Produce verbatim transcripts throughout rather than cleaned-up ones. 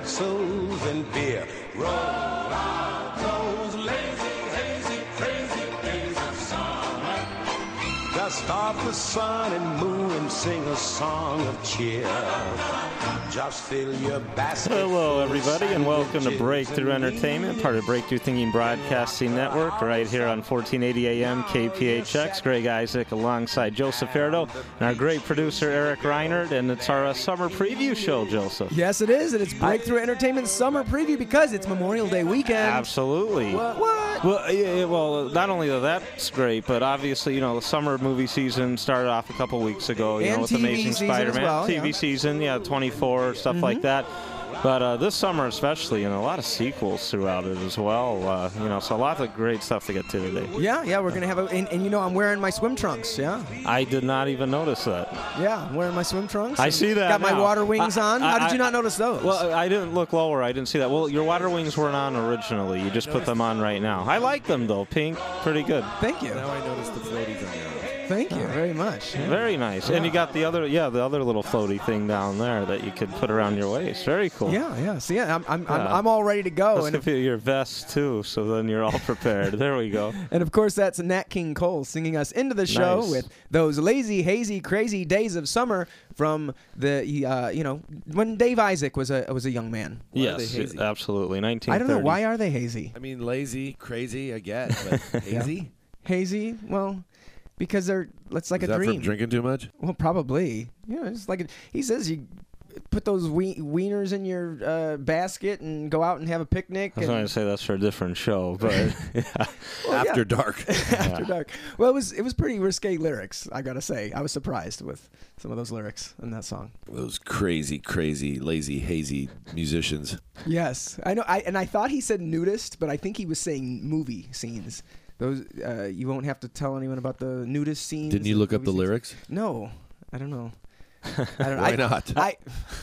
pretzels and beer. Roll out those lazy, hazy, crazy days of summer. Dust off the sun and moon and sing a song of cheer. Just fill your basket. Hello, everybody, and welcome to Breakthrough Entertainment, part of Breakthrough Thinking Broadcasting Network, right here on fourteen eighty A M K P H X. Greg Isaac alongside Joseph Ferdo and our great producer, Eric Reinert, and it's our uh, summer preview show, Joseph. Yes, it is, and it's Breakthrough Entertainment Summer Preview because it's Memorial Day weekend. Absolutely. What? What? Well, yeah, well, not only that that's great, but obviously, you know, the summer movie season started off a couple weeks ago, you And know, with T V Amazing season Spider-Man, as well, T V yeah. season, yeah, twenty-four, stuff Mm-hmm. like that. But uh, this summer especially, and a lot of sequels throughout it as well, uh, you know, so a lot of great stuff to get to today. Yeah, yeah, we're going to have a, and, and you know, I'm wearing my swim trunks, yeah? I did not even notice that. Yeah, I'm wearing my swim trunks. I and see that Got my now. water wings I- on. How I- did you I- not notice those? Well, I didn't look lower. I didn't see that. Well, your water wings weren't on originally. You just put them on right now. I like them, though. Pink, pretty good. Thank you. Now I noticed the floaties on your arm. Thank you very much. Very nice. And you got the other, yeah, the other little floaty thing down there that you could put around your waist. Very cool. Yeah, yeah. See, yeah, I'm, I'm, I'm, Yeah. I'm all ready to go. Let's And, give you your vest, too, so then you're all prepared. There we go. and of course, that's Nat King Cole singing us into the show Nice. with those lazy, hazy, crazy days of summer from the, uh, you know, when Dave Isaac was a was a young man. Why are Yes, they hazy? absolutely. nineteen I thirty. don't know. Why are they hazy? I mean, lazy, crazy, I get, but hazy? Hazy? Well, because they're it's like Is a that dream. from drinking too much? Well, probably. Yeah, it's like a, he says you put those we- wieners in your uh, basket and go out and have a picnic. I was and, going to say that's for a different show, but yeah. Well, After yeah. dark. After dark. Well, it was it was pretty risque lyrics. I gotta say, I was surprised with some of those lyrics in that song. Those crazy, crazy, lazy, hazy musicians. Yes, I know. I and I thought he said nudist, but I think he was saying movie scenes. Those uh, you won't have to tell anyone about the nudist scenes. Didn't you and look up movie the scenes. lyrics? No, I don't know. I don't know. Why I, not? I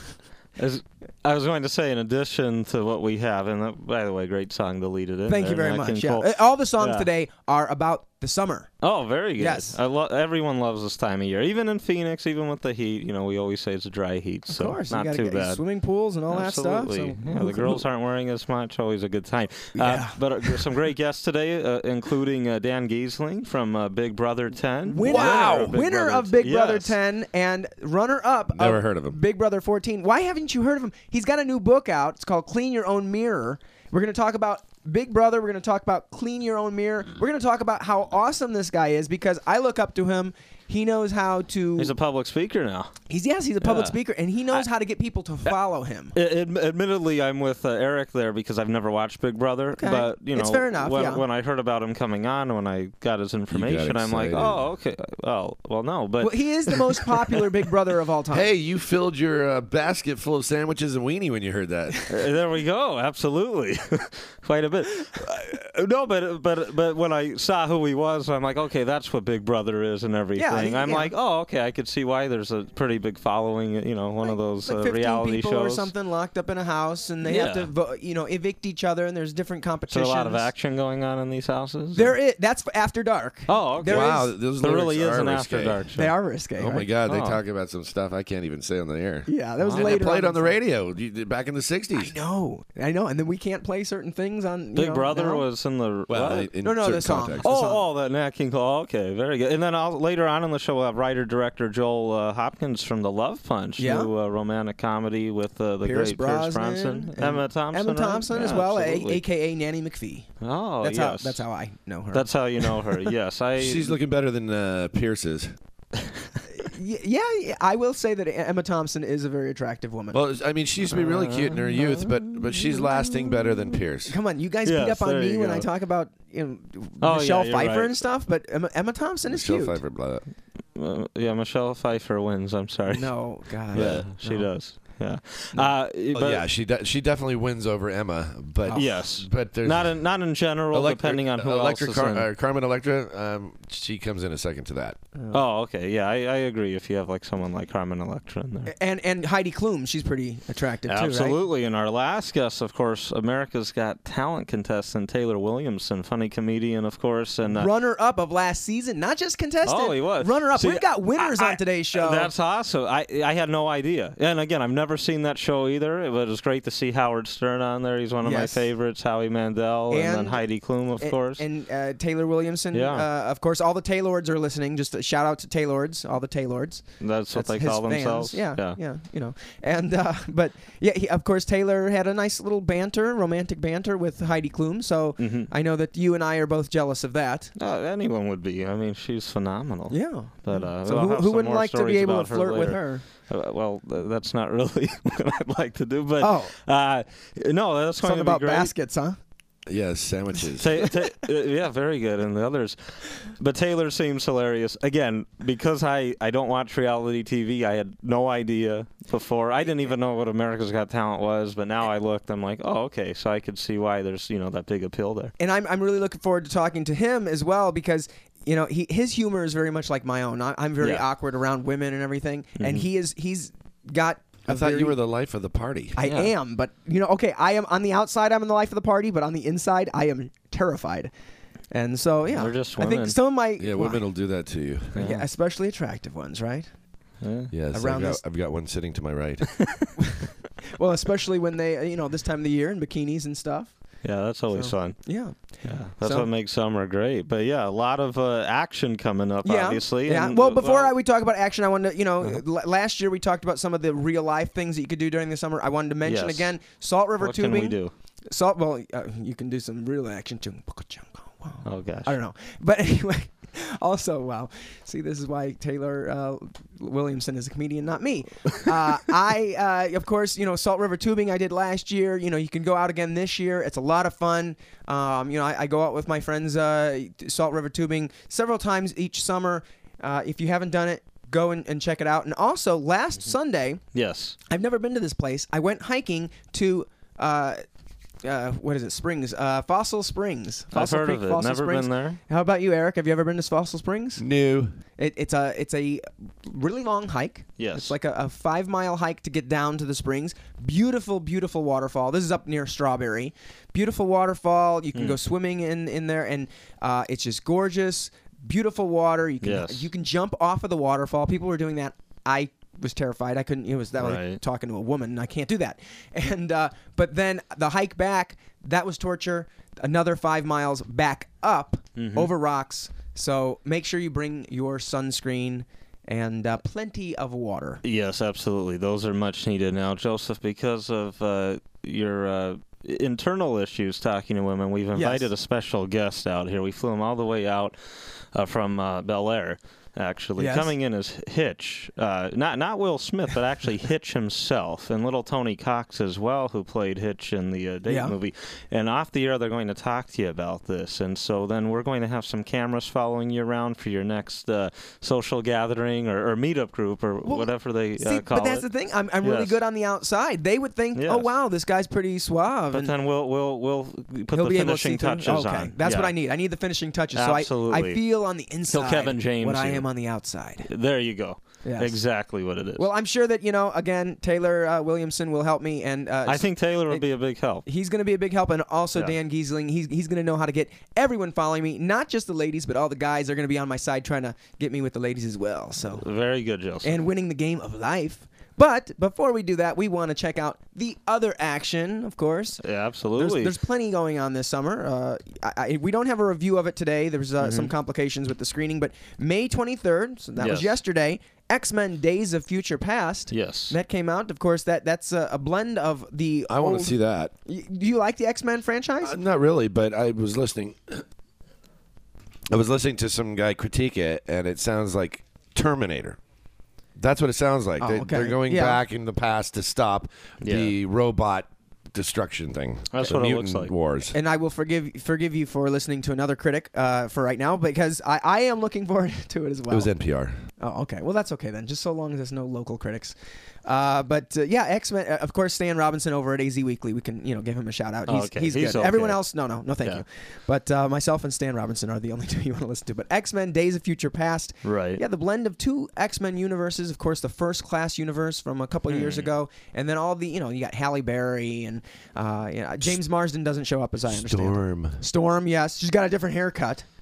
As I was going to say, in addition to what we have, and that, by the way, great song deleted in thank there, you very Nat much. King Yeah. Cole. Uh, all the songs Yeah. today are about the summer. Oh, very good. Yes. I lo- everyone loves this time of year. Even in Phoenix, even with the heat, you know, we always say it's a dry heat, Of so course, you not gotta too get bad. swimming pools and all Absolutely. that stuff. So Yeah, the girls aren't wearing as much. Always a good time. Yeah. Uh, but uh, some great guests today, uh, including uh, Dan Giesling from uh, Big Brother ten. Winner, Winner of Big winner Brother of Big Brother yes. ten and runner-up Never of heard of him. Big Brother fourteen. Why haven't you heard of him? He's got a new book out. It's called Clean Your Own Mirror. We're going to talk about Big Brother. We're going to talk about Clean Your Own Mirror. We're going to talk about how awesome this guy is because I look up to him. He knows how to. He's a public speaker now. He's yes, he's a public Yeah. speaker, and he knows how to get people to follow him. I- ad- admittedly, I'm with uh, Eric there because I've never watched Big Brother. Okay. But you know, It's fair enough, When, yeah. when I heard about him coming on, when I got his information, I'm like, excited. oh, okay. Well, well, no, but Well, he is the most popular Big Brother of all time. Hey, you filled your uh, basket full of sandwiches and weenie when you heard that. Uh, there we go. Absolutely, quite a bit. Uh, no, but but but when I saw who he was, I'm like, okay, that's what Big Brother is and everything. he- I'm yeah. like, oh, okay, I could see why there's a pretty big following. You know, one of those like uh, fifteen reality people shows. or something locked up in a house, and they have Yeah. to, vo- you know, evict each other, and there's different So competitions. a lot of action going on in these houses. There is. That's after dark. Oh, okay. There wow, is- those There lyrics really is are an risque. after dark show. They are risque. Oh my right? God, they Oh. talk about some stuff I can't even say on the air. Yeah, that was And they later. played on the the radio you- back in the sixties. I know, I know, and then we can't play certain things on. You Big know, Brother now. was in the Well, what? in No, no, certain the song. contexts. the Oh, song. oh, that Nat King Cole. Okay, very good. And then I'll, later on in the show, we'll have writer-director Joel uh, Hopkins from The Love Punch, Yeah. new uh, romantic comedy with uh, the Pierce great Brosnan, Pierce Bronson, and Emma Thompson. Emma right? Thompson as Yeah, well, a, absolutely. A K A Nanny McPhee. Oh, That's yes. how. That's how I know her. That's how you know her. Yes, I. She's looking better than uh, Pierce is. Y- yeah, yeah, I will say that Emma Thompson is a very attractive woman. Well, I mean, she used to be really cute in her youth, but but she's lasting better than Pierce. Come on, you guys Yes, beat up on there me you when go. I talk about you know Oh, Michelle yeah, you're Pfeiffer right. and stuff, but Emma, Emma Thompson is Michelle cute. Pfeiffer, blah, blah. Uh, yeah, Michelle Pfeiffer wins. I'm sorry. No, God. Yeah, she No. does. Yeah. Uh, Oh, but yeah, she de- she definitely wins over Emma, but Yes. but there's Not in not in general, Elec- depending on who Electra else is Car- in. uh, Carmen Electra. Um, she comes in a second to that. Oh, okay. Yeah, I, I agree. If you have like someone like Carmen Electra in there. And and Heidi Klum, she's pretty attractive too, right? Absolutely. And our last guest, of course, America's Got Talent contestant Taylor Williamson, funny comedian, of course, and uh, Runner-up of last season, not just contestant. oh, he was Runner-up. See, We've got winners I- on today's show. That's awesome. I I had no idea. And again, I've never never seen that show either. It was great to see Howard Stern on there. He's one of my Yes. favorites. Howie Mandel and, And- then Heidi Klum, of and, course. and uh, Taylor Williamson. Yeah. Uh, of course, all the Taylords are listening. Just a shout out to Taylords, all the Taylords. That's what That's they his call fans. themselves. Yeah, yeah. yeah, you know. And uh, but yeah, he, of course Taylor had a nice little banter, romantic banter with Heidi Klum. So Mhm. I know that you and I are both jealous of that. Uh, anyone would be. I mean, she's phenomenal. Yeah. But uh, So we'll who, have who some wouldn't more like to be stories able to about her flirt with later. her? Uh, well, th- that's not really what I'd like to do. But Oh. uh, no, that's going Something to be about great. baskets, huh? Yes, sandwiches. Ta- ta- uh, yeah, very good. And the others. But Taylor seems hilarious. Again, because I, I don't watch reality T V, I had no idea before. I didn't even know what America's Got Talent was, but now I looked, I'm like, oh, okay, so I could see why there's, you know, that big appeal there. And I'm I'm really looking forward to talking to him as well because you know he his humor is very much like my own. I, I'm very Yeah. awkward around women and everything, and he is he's got. I a thought very- you were the life of the party. I Yeah. am, but you know, okay, I am on the outside. I'm in the life of the party, but on the inside, I am terrified. And so, yeah, They're just I think women. some of my yeah, women will do that to you. yeah, especially attractive ones, right? Yeah. Yes, I've Around got, this- I've got one sitting to my right. Well, especially when they, you know, this time of the year in bikinis and stuff. Yeah, that's always So- fun. Yeah, Yeah, that's So- what makes summer great. But yeah, a lot of uh, action coming up, yeah, obviously. yeah. and, well, uh, before well, I, we talk about action, I wanted to, you know, Uh-huh. l- last year we talked about some of the real life things that you could do during the summer. I wanted to mention Yes. again, Salt River what tubing. can we do? Salt. Well, uh, you can do some real action too. Oh gosh. I don't know. But anyway, also, wow. See, this is why Taylor uh, Williamson is a comedian, not me. Uh, I, uh, of course, you know, Salt River tubing I did last year. You know, you can go out again this year. It's a lot of fun. Um, you know, I, I go out with my friends, uh, Salt River tubing, several times each summer. Uh, if you haven't done it, go and, and check it out. And also, last Sunday, Yes. I've never been to this place. I went hiking to... Uh, uh, what is it? Springs, uh, Fossil Springs. I've Fossil heard Creek, of it. Fossil Never Springs. been there. How about you, Eric? Have you ever been to Fossil Springs? New. It, it's a it's a really long hike. Yes. It's like a, a five mile hike to get down to the springs. Beautiful, beautiful waterfall. This is up near Strawberry. Beautiful waterfall. You can Hmm. go swimming in, in there, and uh, it's just gorgeous. Beautiful water. You can Yes. you can jump off of the waterfall. People were doing that. I was terrified. I couldn't. It was that was like Right. talking to a woman. I can't do that. And uh, but then the hike back, that was torture. Another five miles back up Mm-hmm. over rocks. So make sure you bring your sunscreen and uh, plenty of water. Yes, absolutely. Those are much needed now, Joseph, because of uh, your uh, internal issues talking to women. We've invited a special guest out here. We flew him all the way out uh, from uh, Bel Air. Actually, Yes. coming in as Hitch, uh, not not Will Smith, but actually Hitch himself, and little Tony Cox as well, who played Hitch in the uh, Date Yeah. movie. And off the air, they're going to talk to you about this, and so then we're going to have some cameras following you around for your next uh, social gathering or, or meetup group or Well, whatever they See, uh, call but that's it. the thing. I'm, I'm really Yes. good on the outside. They would think, oh Yes. wow, this guy's pretty suave. But and then we'll we'll we'll put he'll the be able to see finishing through. touches okay, on. that's what Yeah. I need. I need the finishing touches. So I, I Absolutely. feel on the inside Kevin James what I you. am on the outside. There you go. Yes. Exactly what it is. Well, I'm sure that you know. Again, Taylor uh, Williamson will help me, and uh, I think Taylor would it- be a big help. he's going to be a big help, and also Yeah. Dan Giesling. He's he's going to know how to get everyone following me, not just the ladies, but all the guys are going to be on my side trying to get me with the ladies as well. So Very good, Joseph. and winning the game of life. But before we do that, we want to check out the other action, of course. yeah, There's, absolutely. there's plenty going on this summer. Uh, I, I, we don't have a review of it today. There's uh, Mm-hmm. some complications with the screening, but May twenty-third, so that was Yes. yesterday. X-Men: Days of Future Past. Yes. That came out. Of course, that that's a, a blend of the. I want old- to see that. Y- Do you like the X-Men franchise? Uh, not really, but I was listening. I was listening to some guy critique it, and it sounds like Terminator. That's what it sounds like. Oh, they, okay. They're going Yeah. back in the past to stop the robot destruction thing. That's the what it mutant looks like. Wars. And I will forgive forgive you for listening to another critic uh, for right now because I, I am looking forward to it as well. It was N P R. Oh, okay. Well, that's okay then. Just so long as there's no local critics. Uh, but uh, yeah, X-Men. Uh, of course, Stan Robinson over at A Z Weekly. We can you know give him a shout out. Oh, He's, okay. he's, He's good. okay. Everyone else, no, no, no, thank Yeah. you. But uh, myself and Stan Robinson are the only two you want to listen to. But X-Men: Days of Future Past. Right. Yeah, the blend of two X-Men universes. Of course, the First Class universe from a couple of years Hmm. ago, and then all the you know you got Halle Berry and uh, you know, James Marsden doesn't show up as I understand. Storm. Storm, yes, she's got a different haircut.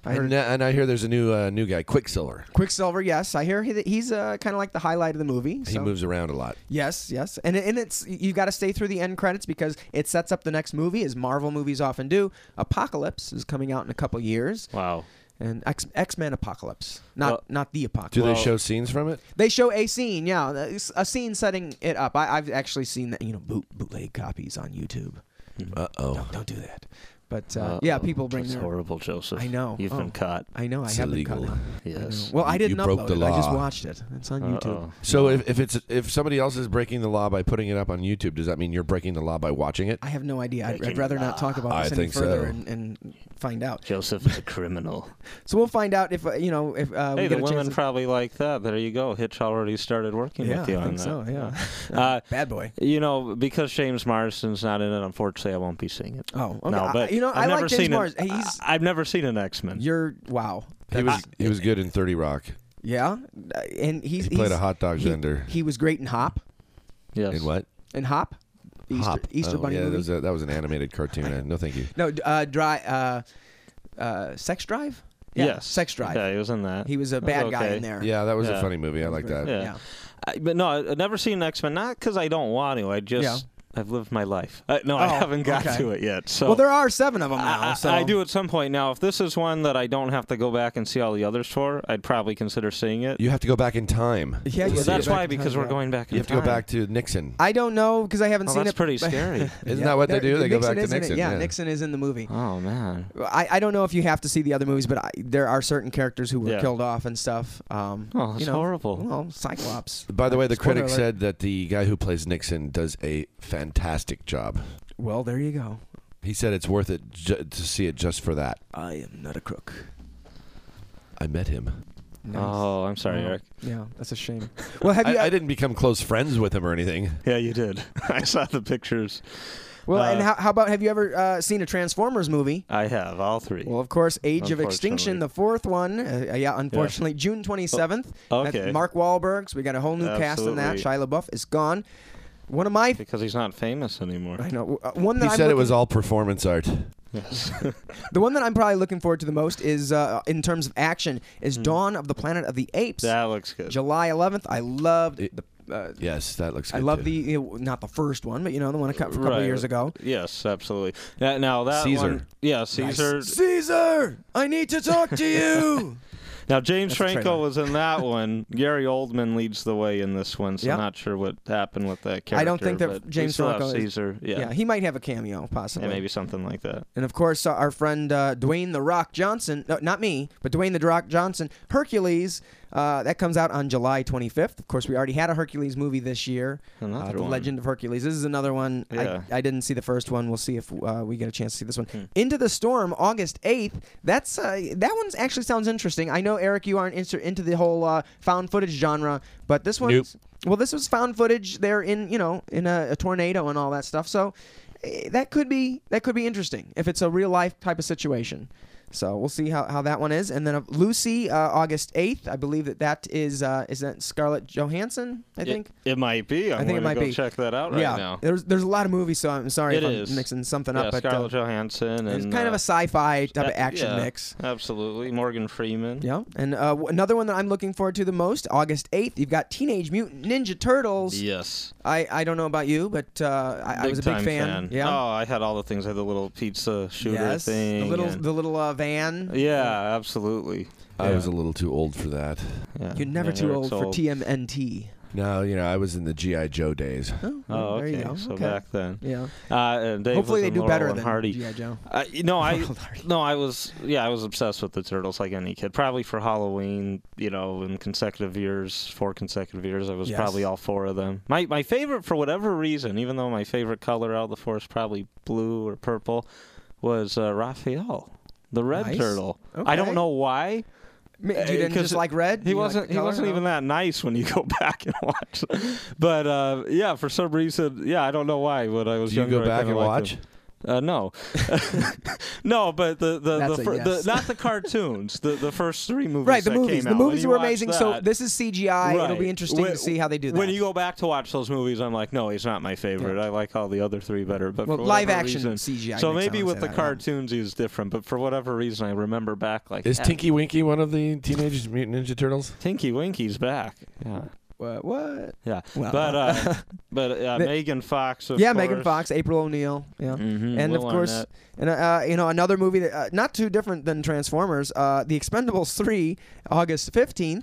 I heard And, uh, and I hear there's a new uh, new guy, Quicksilver. Quicksilver. Yes, I hear he, he's uh, kind of like the highlight of the movie. He so- moves around a lot. Yes, yes, and and it's you got to stay through the end credits because it sets up the next movie, as Marvel movies often do. Apocalypse is coming out in a couple years, Wow. and X X Men Apocalypse, not Well- not the Apocalypse. Do Well- they show scenes from it? They show a scene, yeah, it's a scene setting it up. I, I've actually seen that, you know, boot, bootleg copies on YouTube. Uh oh. Don't, don't do that. But uh, yeah, Uh-oh. people bring That's their. horrible, Joseph. I know. You've Oh. been caught. I know. I It's have been illegal. caught. I Yes. know. Well, I You- didn't you upload broke the it. I just law. watched it. It's on YouTube. Uh-oh. So if, if it's if somebody else is breaking the law by putting it up on YouTube, does that mean you're breaking the law by watching it? I have no idea. I'd, I'd Breaking rather the not talk about this I any think further so. and, and find out. Joseph is a criminal. So we'll find out if uh, you know if uh, we Hey, get the a women chance. To, probably like that. There you go. Hitch already started working yeah, with you I on think that. so. Yeah. Uh, Bad boy. You know, because James Marsden's not in it, unfortunately, I won't be seeing it. Oh, okay. No, I- but you know, I've I never like James seen Mars. An, He's I- I've never seen an X-Men. you're wow. He was he was good in thirty Rock. Yeah, uh, and he's He played he's, a hot dog he, vendor. He was great in Hop. Yes. In what? In Hop. The Easter, Hop. Easter oh, Bunny yeah, movie. that was, a, that was an animated cartoon. Uh, no, thank you. No, d- uh, dry. Uh, uh, Sex Drive. Yeah, Yes. Sex Drive. Yeah, he was in that. He was a That bad was guy okay. in there. Yeah, that was Yeah. a funny movie. I like that. Yeah. Yeah. I, but no, I- I've never seen X-Men. Not because I don't want to. I just Yeah. I've lived my life. Uh, no, I Oh, haven't got okay. to it yet. So Well, there are seven of them now. I, so I do at some point. Now, if this is one that I don't have to go back and see all the others for, I'd probably consider seeing it. You have to go back in time. Yeah, Well, you that's go back why, in because time, we're yeah. going back in You have to time. go back to Nixon. I don't know because I haven't Oh, seen that's it. pretty scary. Isn't that what they do? They go Nixon back to is in it. Nixon. Yeah, yeah. Nixon is in the movie. Oh man. I, I don't know if you have to see the other movies, but I, there are certain characters who were Yeah. killed off and stuff. Um, Oh, that's you know, horrible. Well, Cyclops. By the way, the Spoiler critic alert. said that the guy who plays Nixon does a fantastic job. Well, there you go. He said it's worth it ju- to see it just for that. I am not a crook. I met him. Nice. Oh, I'm sorry, Oh, Eric. Yeah, that's a shame. Well, have you? I, I didn't become close friends with him or anything. Yeah, you did. I saw the pictures. well, and uh, how, how about have you ever uh, seen a Transformers movie? I have all three. Well, of course, Age of Extinction, Unfortunately. the fourth one. Uh, yeah, unfortunately, June twenty-seventh. Oh, That's okay. Mark Wahlberg. So we got a whole new cast in that. Absolutely. Shia LaBeouf is gone. One of my, because he's not famous anymore. I know, uh, one that He I'm said it looking- was all performance art. Yes. The one that I'm probably looking forward to the most is, uh, in terms of action, is Dawn of the Planet of the Apes. that looks good. July eleventh. I loved It- the. Uh, Yes, that looks good. I love too. the you know, not the first one, but you know the one a couple, a couple Right. years ago. Yes, absolutely. Now, now that Caesar. one, yeah, Caesar. Caesar, I need to talk to you. Now James That's a Franco trailer. was in that one. Gary Oldman leads the way in this one, so Yep. not sure what happened with that character. I don't think that but we James still Franco have is- Caesar. Yeah. Yeah, he might have a cameo Yeah, possibly. maybe something like that. And of course, uh, our friend uh, Dwayne the Rock Johnson, no, not me, but Dwayne the Rock Johnson, Hercules. Uh, that comes out on July twenty-fifth. Of course, we already had a Hercules movie this year. Another uh, the one. Legend of Hercules. This is another one. Yeah. I, I didn't see the first one. We'll see if uh, we get a chance to see this one. Hmm. Into the Storm, August eighth. That's uh, that one actually sounds interesting. I know, Eric, you aren't inter- into the whole uh, found footage genre, but this one, Nope. well, this was found footage. They're in, you know, in a, a tornado and all that stuff. So eh, that could be that could be interesting if it's a real life type of situation. So we'll see how, how that one is. And then uh, Lucy, uh, August eighth. I believe that that is uh, is that Scarlett Johansson, I It- think. it, might be. I'm I think it gonna might go be. check that out right yeah, now. there's there's a lot of movies, so I'm sorry It if is. I'm mixing something Yeah, up. But Scarlett uh, Johansson it's and kind of uh, a sci-fi type of uh, action yeah, mix. Absolutely, Morgan Freeman. Yeah, and uh, w- another one that I'm looking forward to the most, August eighth. You've got Teenage Mutant Ninja Turtles. Yes. I, I don't know about you, but uh, I, I was a big Big-time fan. Yeah. Oh, I had all the things. I had the little pizza shooter yes. thing. The little and- the little uh, van. yeah, absolutely. I Yeah. was a little too old for that. Yeah. You're never Yeah, too Eric's old for T M N T. No, you know, I was in the G I. Joe days. Oh, Oh, well, there okay. you go. So okay. back then. Yeah. Uh, and Dave Hopefully was they in do Laurel better and than Hardy. G I. Joe. Uh, you know, I Laurel and Hardy. no, I was yeah, I was obsessed with the Turtles like any kid. Probably for Halloween, you know, in consecutive years, four consecutive years, I was Yes. probably all four of them. My my favorite, for whatever reason, even though my favorite color out of the four is probably blue or purple, was uh, Raphael, the red Nice. turtle. I Okay. don't know why. Ma- You Uh, didn't 'cause just like red? He You like wasn't. the He color? wasn't No? even that nice when you go back and watch. But uh, yeah, for some reason, yeah, I don't know why. But I was Do you younger, go I back kinda and liked watch? him. Uh, no, no, but the the, That's the, a fir- yes. the not the cartoons, the the first three movies. Right, the that movies. Came The out. movies When you were watch amazing. So that- this is C G I. It'll be Right. interesting When- to see how they do that. When you go back to watch those movies, I'm like, no, he's not my favorite. I like all the other three better. But Well, for live whatever action reason, C G I So makes maybe sense with to the that, yeah. cartoons, he's different. But for whatever reason, I remember back like Is yeah, Tinky Winky one of the Teenage Mutant Ninja Turtles? Tinky Winky's back. Yeah, What? What? yeah. Well, but uh, but uh, The- Megan Fox. Of yeah, course. Megan Fox, April O'Neil. Yeah, Mhm, and of Will course, Arnett. and uh, you know another movie that uh, not too different than Transformers. Uh, The Expendables three, August fifteenth.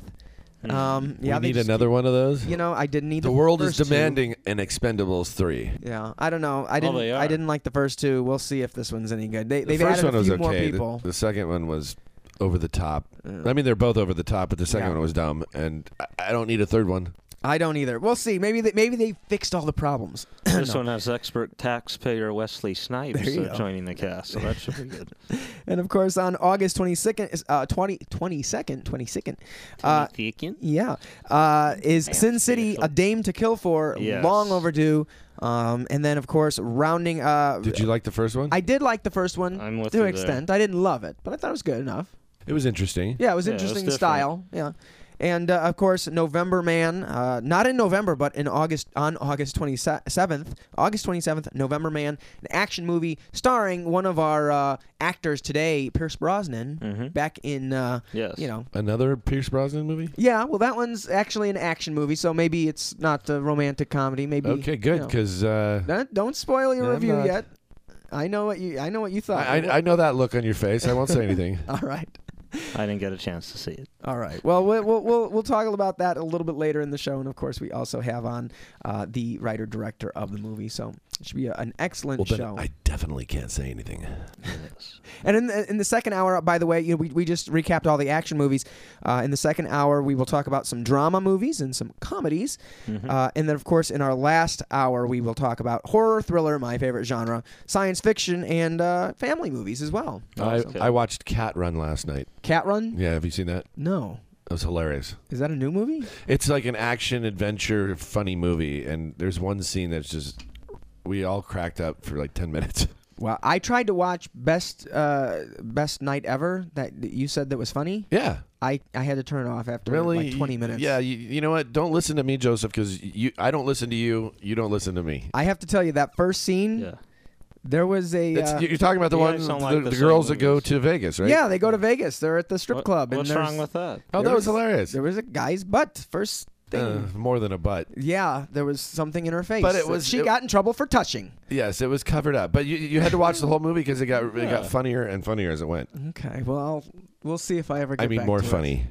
Um, yeah, we they need just another keep- one of those. You know, I didn't need The world is first two. demanding an Expendables three. Yeah, I don't know. I didn't. they I are. didn't like the first two. We'll see if this one's any good. They, The they've first added one a was few okay. more The- people. The, second one was over the top. I mean, they're both over the top, but the second Yeah. one was dumb, and I, I don't need a third one. I don't either. We'll see. Maybe they, maybe they fixed all the problems. This No. one has expert taxpayer Wesley Snipes There you uh, go. joining the cast, so that should be good. And of course, on August twenty-second, uh, twenty, twenty-second, twenty-second, uh, yeah, uh, is Sin City, special. A Dame to Kill For, Yes. long overdue. Um, and then, of course, rounding. Uh, Did you like the first one? I did like the first one I'm with to you an there. extent. I didn't love it, but I thought it was good enough. it was interesting. Yeah, it was Yeah, it was interesting different. style. Yeah. And uh, of course, November Man, uh, not in November, but in August, on August twenty-seventh, August twenty-seventh, November Man, an action movie starring one of our uh, actors today, Pierce Brosnan, Mhm. back in, uh, Yes. you know, Another Pierce Brosnan movie? yeah. Well, that one's actually an action movie, so maybe it's not a romantic comedy. Maybe Okay, good, you know. because uh, Don't, don't spoil your I'm review not. yet. I know what you. I know what you thought. I, I, I know that look on your face. I won't say anything. All right. I didn't get a chance to see it. All right. Well, we'll we'll we'll, we'll talk about that a little bit later in the show, and of course, we also have on uh, the writer director of the movie, so it should be a, an excellent Well, then show. I definitely can't say anything. Yes. And in the, in the second hour, by the way, you know, we, we just recapped all the action movies. Uh, in the second hour, we will talk about some drama movies and some comedies. Mhm. Uh, and then, of course, in our last hour, we will talk about horror, thriller, my favorite genre, science fiction, and uh, family movies as well. I, okay. I watched Cat Run last night. Cat Run? Yeah, have you seen that? No. It was hilarious. Is that a new movie? It's like an action adventure funny movie, and there's one scene that's just we all cracked up for like ten minutes. Well, I tried to watch Best uh, Best Night Ever that that you said that was funny. Yeah, I, I had to turn it off after really. like twenty minutes. Yeah, you, you know what? Don't listen to me, Joseph, because you. I don't listen to you. You don't listen to me. I have to tell you that first scene. Yeah. There was a. It's, Uh, you're talking about the you one guys don't the, like the the girls same that go movies. to Vegas, right? Yeah, they go to Vegas. They're at the strip What- club. and What's there's- wrong with that? Oh, there that was hilarious. There was a guy's butt first thing. Uh, more than a butt. Yeah, there was something in her face. But it that was- She it- got in trouble for touching. Yes, it was covered up, but you you had to watch the whole movie because it got it Yeah. got funnier and funnier as it went. Okay, well, I'll, we'll see if I ever get I mean, back more to it. funny.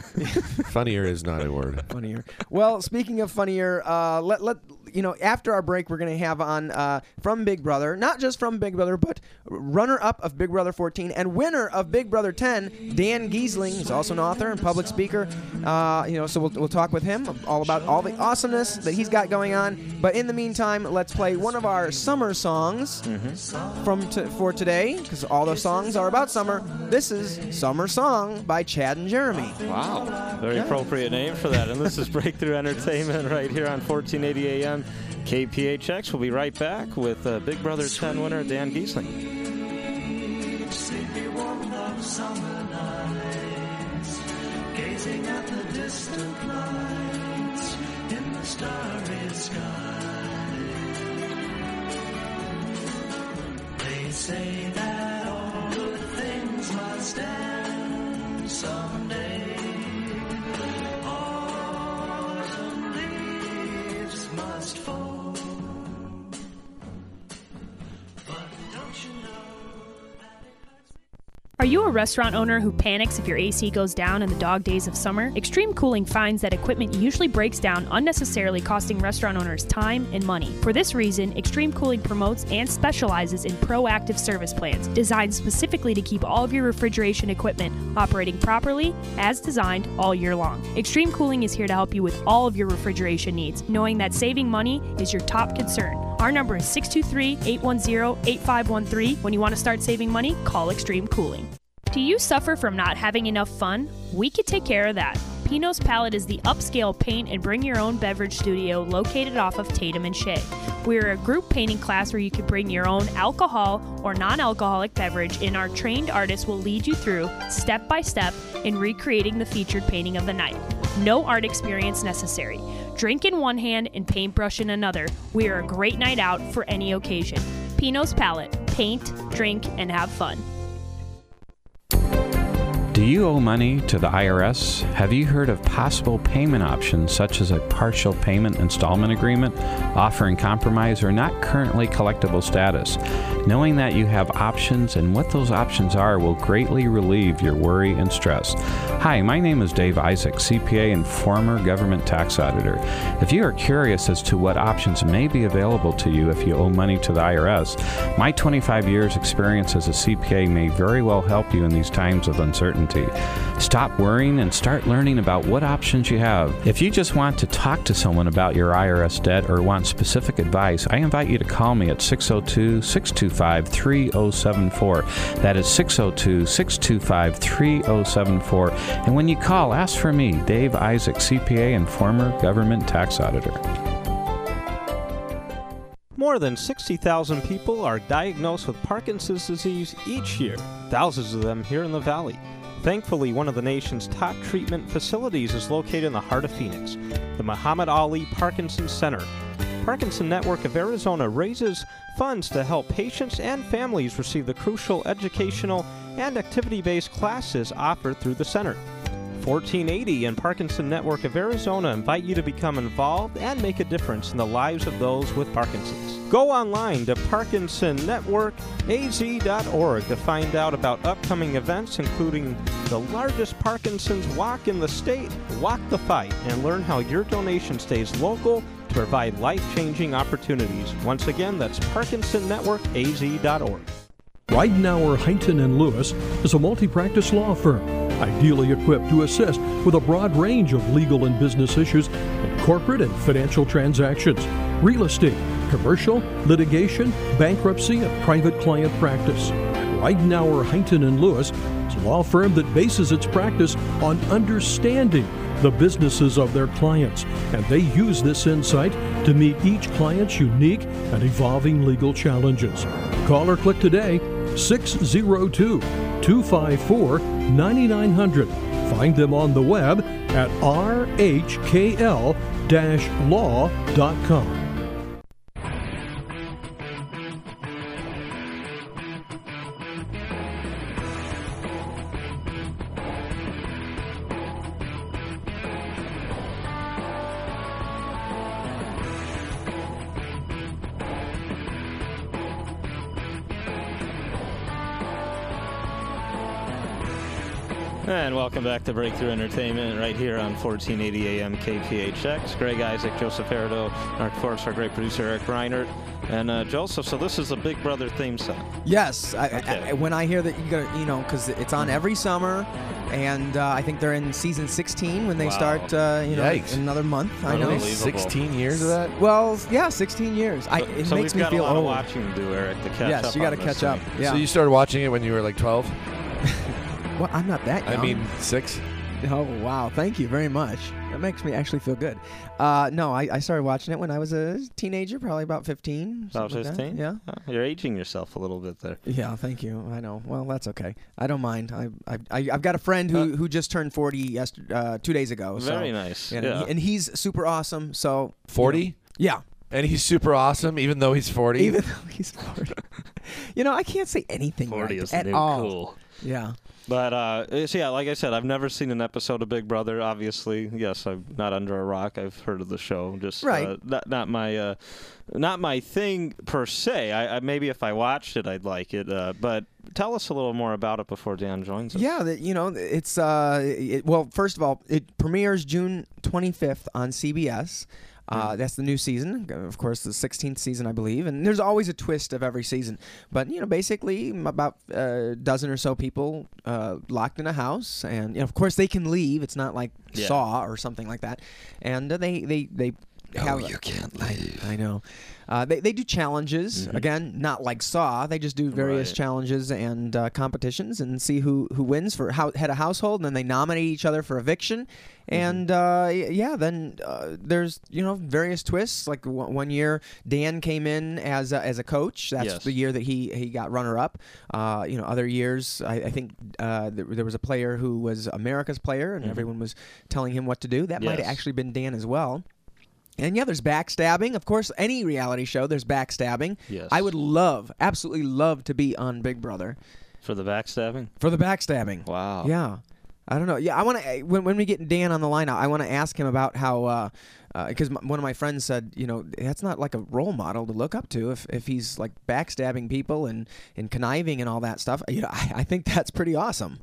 Funnier is not a word. Funnier. Well, speaking of funnier, uh, let let you know. After our break, we're gonna have on uh, from Big Brother, not just from Big Brother, but runner-up of Big Brother fourteen and winner of Big Brother ten, Dan Giesling, who's also an author and public speaker. Uh, you know, so we'll we'll talk with him all about all the awesomeness that he's got going on. But in the meantime, let's play one of our summer songs from t- for today, because all the songs are about summer. This is "Summer Song" by Chad and Jeremy. Wow. Very appropriate name for that. And this is Breakthrough Entertainment right here on fourteen eighty A M K P H X. We'll be right back with uh, Big Brother ten winner Dan Giesling. Sleepy warm of summer nights, gazing at the distant lights in the starry sky. They say that all good things must end someday. Autumn leaves must fall. But don't you know? Are you a restaurant owner who panics if your A C goes down in the dog days of summer? Extreme Cooling finds that equipment usually breaks down unnecessarily, costing restaurant owners time and money. For this reason, Extreme Cooling promotes and specializes in proactive service plans designed specifically to keep all of your refrigeration equipment operating properly as designed all year long. Extreme Cooling is here to help you with all of your refrigeration needs, knowing that saving money is your top concern. Our number is six two three, eight one zero, eight five one three. When you want to start saving money, call Extreme Cooling. Do you suffer from not having enough fun? We could take care of that. Pino's Palette is the upscale paint and bring your own beverage studio located off of Tatum and Shea. We're a group painting class where you can bring your own alcohol or non-alcoholic beverage, and our trained artists will lead you through, step by step, in recreating the featured painting of the night. No art experience necessary. Drink in one hand and paintbrush in another. We are a great night out for any occasion. Pino's Palette. Paint, drink, and have fun. Do you owe money to the I R S? Have you heard of possible payment options such as a partial payment installment agreement, offering compromise or not currently collectible status? Knowing that you have options and what those options are will greatly relieve your worry and stress. Hi, my name is Dave Isaac, C P A and former government tax auditor. If you are curious as to what options may be available to you if you owe money to the I R S, my twenty-five years experience as a C P A may very well help you in these times of uncertainty. Stop worrying and start learning about what options you have. If you just want to talk to someone about your I R S debt or want specific advice, I invite you to call me at six oh two, six two five, three oh seven four. That is six oh two, six two five, three oh seven four. And when you call, ask for me, Dave Isaac, C P A and former government tax auditor. More than sixty thousand people are diagnosed with Parkinson's disease each year, thousands of them here in the Valley. Thankfully, one of the nation's top treatment facilities is located in the heart of Phoenix, the Muhammad Ali Parkinson Center. Parkinson Network of Arizona raises funds to help patients and families receive the crucial educational and activity-based classes offered through the center. fourteen eighty and Parkinson Network of Arizona invite you to become involved and make a difference in the lives of those with Parkinson's. Go online to parkinson network a z dot org to find out about upcoming events, including the largest Parkinson's walk in the state, Walk the Fight, and learn how your donation stays local to provide life-changing opportunities. Once again, that's parkinson network a z dot org. Ridenour, Heighton and Lewis is a multi-practice law firm, ideally equipped to assist with a broad range of legal and business issues in corporate and financial transactions, real estate, commercial, litigation, bankruptcy, and private client practice. Ridenour, Heighton and Lewis is a law firm that bases its practice on understanding the businesses of their clients, and they use this insight to meet each client's unique and evolving legal challenges. Call or click today, six oh two, two five four, nine nine hundred. Find them on the web at r h k l dash law dot com. And welcome back to Breakthrough Entertainment right here on fourteen eighty A M K P H X. Greg Isaac, Joseph Erdo, our, of course, our great producer Eric Reinert. And uh, Joseph, so this is a Big Brother theme song. Yes. I, Okay. I, when I hear that you got, you know, because it's on every summer, and uh, I think they're in season sixteen when they Wow. start, uh, you know, Yikes. in another month. I know. Unbelievable. sixteen years of that? Well, yeah, sixteen years. I, it so makes we've me got feel a lot old. of watching to do, Eric, to catch yes, up you got to catch up. Yeah. So you started watching it when you were like twelve? Well, I'm not that young. I mean, six? Oh, wow. Thank you very much. That makes me actually feel good. Uh, no, I, I started watching it when I was a teenager, probably about fifteen. About something like that. fifteen? Yeah. Oh, you're aging yourself a little bit there. Yeah, thank you. I know. Well, that's okay. I don't mind. I, I, I I've got a friend who, Uh, who just turned forty yesterday, uh, two days ago. So, Very nice. and, Yeah. he- and he's super awesome. So forty? yeah, And he's super awesome, even though he's forty? even though he's forty. You know, I can't say anything forty right is at new all. cool. Yeah. But uh, so yeah, like I said, I've never seen an episode of Big Brother. Obviously, yes, I'm not under a rock. I've heard of the show. Just Right. uh, not not my uh, not my thing per se. I, I maybe if I watched it, I'd like it. Uh, but tell us a little more about it before Dan joins us. Yeah, that, you know, it's uh, it, well, first of all, it premieres June twenty-fifth on C B S. Uh, that's the new season, of course, the sixteenth season, I believe. And there's always a twist of every season. But, you know, basically about a dozen or so people uh, locked in a house. And, you know, of course, they can leave. It's not like Yeah. Saw or something like that. And uh, they, they, they have. you can't leave. I know. Uh, they they do challenges again, not like Saw. They just do various Right. challenges and uh, competitions and see who, who wins for how, head of household, and then they nominate each other for eviction. And uh, y- yeah, then uh, there's you know various twists. Like w- one year, Dan came in as a, as a coach. That's Yes. the year that he he got runner up. Uh, you know, other years, I, I think uh, there, there was a player who was America's player, and everyone was telling him what to do. That might have Yes. actually been Dan as well. And yeah, there's backstabbing. Of course, any reality show, there's backstabbing. Yes. I would love, absolutely love to be on Big Brother For the backstabbing? for the backstabbing. Wow. Yeah. I don't know. Yeah, I want to, when, when we get Dan on the line, I want to ask him about how, uh, because m one of my friends said, you know, that's not like a role model to look up to if, if he's like backstabbing people and, and conniving and all that stuff. You know, I, I think that's pretty awesome.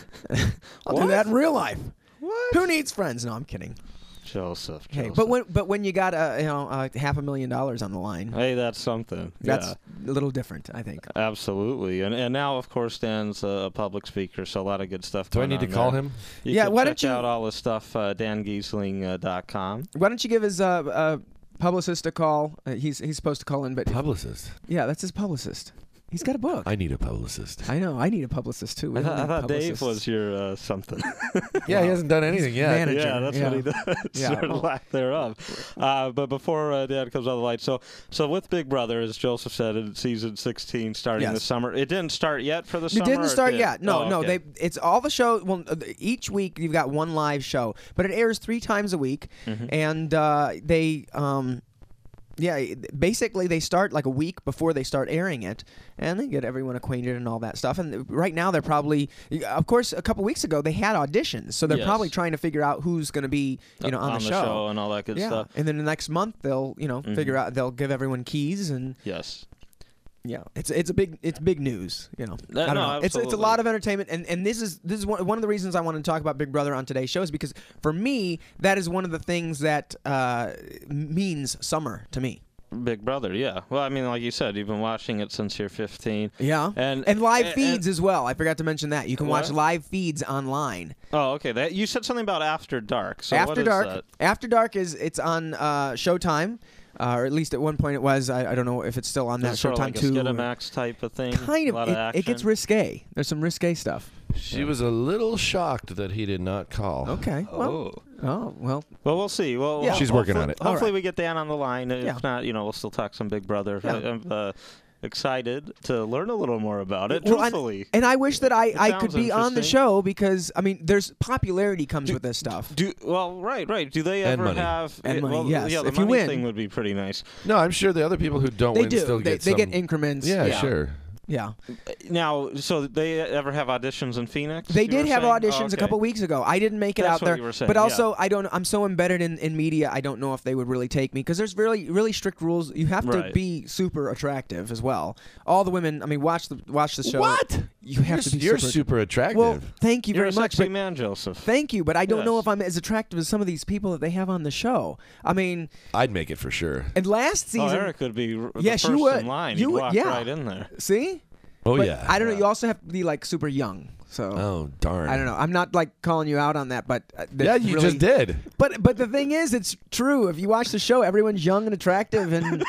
I'll do that in real life. What? Who needs friends? No, I'm kidding. Joseph. Hey, Joseph. but when but when you got uh, you know uh, half a million dollars on the line, Hey, that's something. that's yeah. a little different, I think. Absolutely. And and now, of course, Dan's a public speaker, so a lot of good stuff Do I going need to on call there. him? You Yeah, can why check don't you- out all his stuff, uh, dan giesling dot com. Why don't you give his uh, uh, publicist a call? Uh, he's he's supposed to call in, but Publicist. yeah, that's his publicist. He's got a book. I need a publicist. I know. I need a publicist too. We I, don't thought- I need thought Dave publicists. was your uh, something. Yeah, he hasn't done anything yet. manager. Yeah, that's yeah. what he does. Yeah, or well- lack thereof. Uh, but before uh, Dan comes on the light, so so with Big Brother, as Joseph said, in season sixteen starting Yes. this summer. It didn't start yet for the It summer. didn't or start did? yet. No, Oh, no. okay. They it's all the show. Well, uh, each week you've got one live show, but it airs three times a week, Mm-hmm. and uh, they um, yeah, basically they start like a week before they start airing it, and they get everyone acquainted and all that stuff. And right now they're probably, of course, a couple weeks ago they had auditions, so they're Yes. probably trying to figure out who's going to be you know on, on the, the show. show and all that good yeah, stuff. and then the next month they'll you know figure out they'll give everyone keys and Yes. yeah, it's it's a big it's big news, you know. That- I don't no, know. It's it's a absolutely. lot of entertainment, and, and this is this is one, one of the reasons I want to talk about Big Brother on today's show is because for me that is one of the things that uh, means summer to me. Big Brother, yeah. Well, I mean, like you said, you've been watching it since you're fifteen. Yeah, And and live and- feeds as well. I forgot to mention that you can watch What? live feeds online. Oh, okay. That you said something about After Dark. So what After is Dark, that? After Dark is it's on uh, Showtime, uh, or at least at one point it was. I, I don't know if it's still on Is that it sort of Showtime like a too. Skinamax type of thing. Kind a lot of. of It, action. it gets risque. There's some risque stuff. She was a little shocked that he did not call. Okay. Well, Oh. oh well. Well, we'll see. Well, Yeah. She's working on hopefully- it. Hopefully, All right. we get Dan on the line. If Yeah. not, you know, we'll still talk some Big Brother. Yeah. I, I'm uh, excited to learn a little more about it. Well, and- Truthfully, And I wish that I, It I could sounds be on the interesting. show because I mean, there's popularity comes with this stuff. do well. Right, right. Do they And ever money. have? And it- money, well, yes. Yeah, the If you money win. thing would be pretty nice. No, I'm sure the other people who don't They win do. still They, get they some. get increments. yeah, yeah. sure. Yeah. Now, so they ever have auditions in Phoenix? They you did were have saying? auditions Oh, a okay. couple weeks ago. I didn't make it That's out what there, you were saying, but yeah. also I don't. I'm so embedded in, in media. I don't know if they would really take me because there's really really strict rules. You have to Right. be super attractive as well. All the women. I mean, watch the watch the show. What? You have you're, to be You're super. super attractive. Well, thank you You're very a much. sexy but- man, Joseph. Thank you, but I don't know Yes. if I'm as attractive as some of these people that they have on the show. I mean, I'd make it for sure. and last Oh, season, Eric would be r- the Yes, you first would. in line. You He'd would- walk yeah. right in there. see? Oh But yeah. I don't know. Yeah. You also have to be like super young. So Oh darn. I don't know. I'm not like calling you out on that, but uh, that Yeah, you really- just did. But but the thing is, it's true. If you watch the show, everyone's young and attractive, and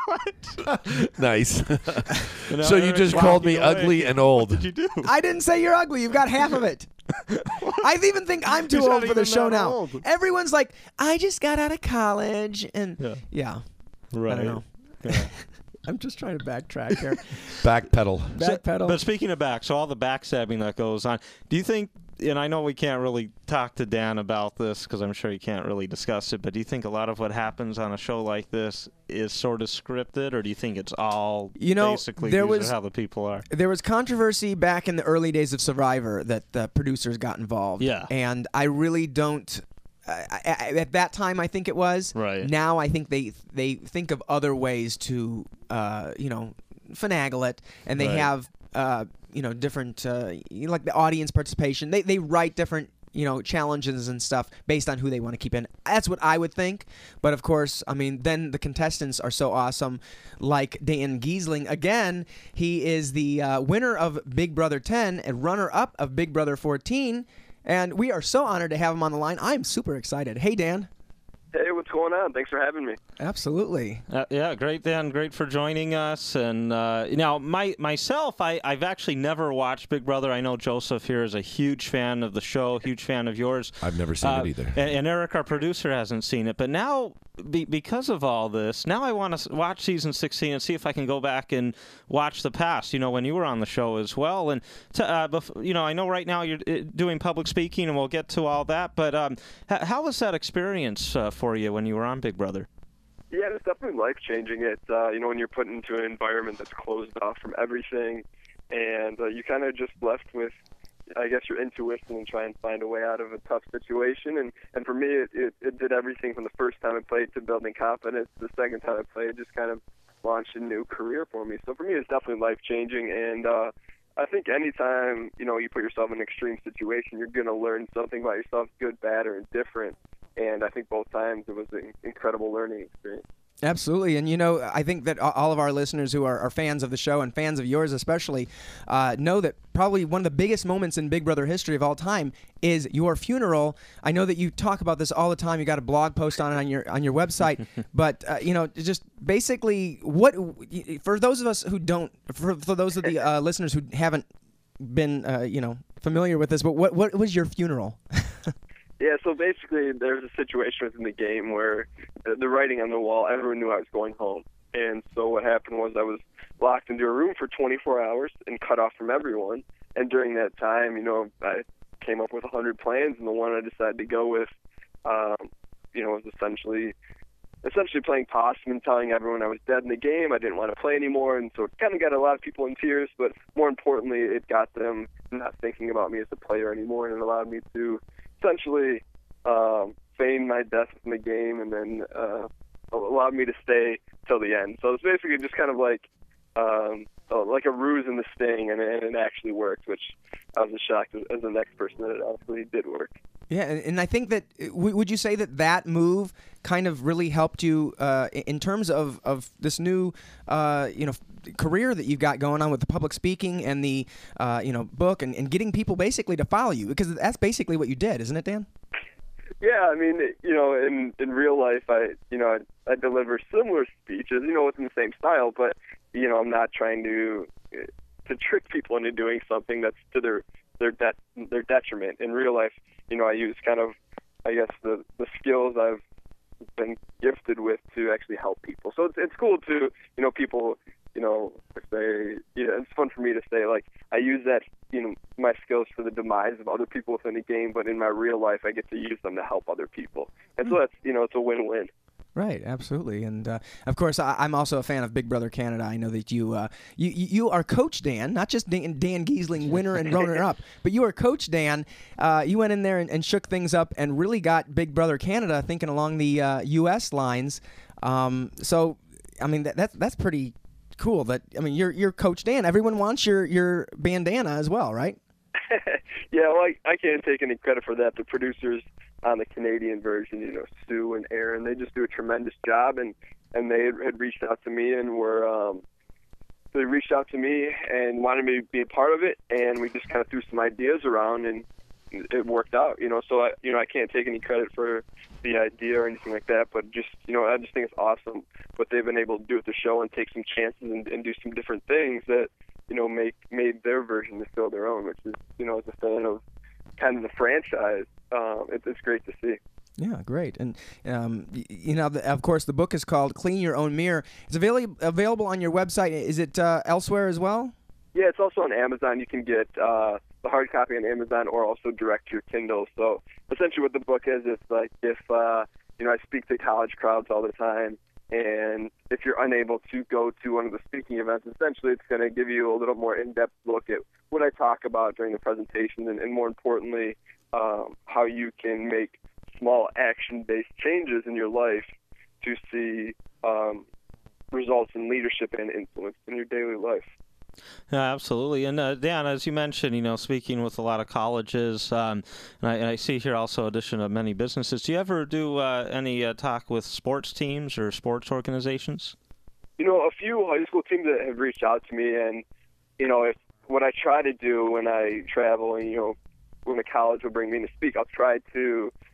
Nice. You know, so you Eric just walking called me away. ugly and old. What did you do? I didn't say you're ugly. You've got half of it. I even think I'm too He's not old for the even show that now. old. Everyone's like, I just got out of college, and Yeah. yeah, Right. I don't know. Yeah. I'm just trying to backtrack here. Backpedal. Backpedal. But speaking of back, so all the backstabbing that goes on, do you think, and I know we can't really talk to Dan about this because I'm sure he can't really discuss it, but do you think a lot of what happens on a show like this is sort of scripted, or do you think it's all You know, basically there these was- are how the people are? There was controversy back in the early days of Survivor that the producers got involved. Yeah. And I really don't. I, I, at that time, I think it was. Right. Now, I think they they think of other ways to, uh, you know, finagle it, and they Right. have, uh, you know, different, uh, you know, like the audience participation. They they write different, you know, challenges and stuff based on who they want to keep in. That's what I would think. But of course, I mean, then the contestants are so awesome. Like Dan Giesling, again, he is the uh, winner of Big Brother ten and runner-up of Big Brother fourteen. And we are so honored to have him on the line. I'm super excited. Hey, Dan. Hey, what's what's going on? Thanks for having me. Absolutely. Uh, yeah, great, Dan. Great for joining us. And uh, now, my myself, I, I've actually never watched Big Brother. I know Joseph here is a huge fan of the show, huge fan of yours. I've never seen uh, it either. And, and Eric, our producer, hasn't seen it. But now, be, because of all this, now I want to watch season sixteen and see if I can go back and watch the past, you know, when you were on the show as well. And, to, uh, bef- you know, I know right now you're uh, doing public speaking, and we'll get to all that. But um, h- how was that experience uh, for you when you were on Big Brother? Yeah, it's definitely life-changing. It, uh, you know, when you're put into an environment that's closed off from everything, and uh, you kind of just left with, I guess, your intuition and try and find a way out of a tough situation. And, and for me, it, it, it did everything from the first time I played to building confidence. The second time I played, it just kind of launched a new career for me. So for me, it's definitely life-changing. And uh, I think anytime, you know, you put yourself in an extreme situation, you're going to learn something about yourself, good, bad, or indifferent. And I think both times it was an incredible learning experience. Absolutely. And, you know, I think that all of our listeners who are, are fans of the show and fans of yours especially uh, know that probably one of the biggest moments in Big Brother history of all time is your funeral. I know that you talk about this all the time. You got a blog post on it on your on your website. But, uh, you know, just basically what for those of us who don't, for, for those of the uh, listeners who haven't been, uh, you know, familiar with this, but what, what was your funeral? Yeah, so basically there's a situation within the game where the writing on the wall, everyone knew I was going home. And so what happened was I was locked into a room for twenty-four hours and cut off from everyone. And during that time, you know, I came up with one hundred plans, and the one I decided to go with, um, you know, was essentially essentially playing possum and telling everyone I was dead in the game. I didn't want to play anymore, and so it kind of got a lot of people in tears, but more importantly, it got them not thinking about me as a player anymore, and it allowed me to essentially um, feign my death in the game, and then uh, allowed me to stay till the end. So it's basically just kind of like um, like a ruse in the sting, and, and it actually worked, which I was as shocked as, as the next person that it actually did work. Yeah, and, and I think that, w- would you say that that move kind of really helped you uh, in terms of, of this new, uh, you know, career that you've got going on with the public speaking and the, uh, you know, book and, and getting people basically to follow you? Because that's basically what you did, isn't it, Dan? Yeah, I mean, you know, in in real life, I, you know, I, I deliver similar speeches, you know, within the same style, but, you know, I'm not trying to to trick people into doing something that's to their their de- their detriment. In real life, you know, I use kind of, I guess, the, the skills I've been gifted with to actually help people. So it's it's cool to, you know, people, you know, say, you know, it's fun for me to say, like, I use that, you know, my skills for the demise of other people within the game, but in my real life, I get to use them to help other people. And so that's, you know, it's a win-win. Right, absolutely, and uh, of course, I, I'm also a fan of Big Brother Canada. I know that you, uh, you, you are Coach Dan, not just Dan, Dan Giesling, winner and runner-up, but you are Coach Dan. Uh, you went in there and, and shook things up and really got Big Brother Canada thinking along the uh, U S lines. Um, so, I mean, that, that's that's pretty cool. That I mean, you're you're Coach Dan. Everyone wants your your bandana as well, right? Yeah, well, I, I can't take any credit for that. The producers on the Canadian version, you know, Sue and Aaron, they just do a tremendous job, and, and they had, had reached out to me and were, um, they reached out to me and wanted me to be a part of it, and we just kind of threw some ideas around, and it worked out, you know, so I, you know, I can't take any credit for the idea or anything like that, but just, you know, I just think it's awesome what they've been able to do with the show and take some chances and, and do some different things that, you know, make made their version to still their own, which is, you know, as a fan of kind of the franchise, um, it, it's great to see. Yeah, great. And, um, y- you know, the, of course, the book is called Clean Your Own Mirror. It's available available on your website. Is it uh, elsewhere as well? Yeah, it's also on Amazon. You can get uh, the hard copy on Amazon or also direct to your Kindle. So essentially what the book is, it's like if, uh, you know, I speak to college crowds all the time, and if you're unable to go to one of the speaking events, essentially it's going to give you a little more in-depth look at what I talk about during the presentation, and, and more importantly, um, how you can make small action-based changes in your life to see um, results in leadership and influence in your daily life. Yeah, absolutely. And uh, Dan, as you mentioned, you know, speaking with a lot of colleges, um, and, I, and I see here also addition of many businesses. Do you ever do uh, any uh, talk with sports teams or sports organizations? You know, a few high school teams that have reached out to me, and, you know, if what I try to do when I travel, and, you know, when the college will bring me to speak, I'll try to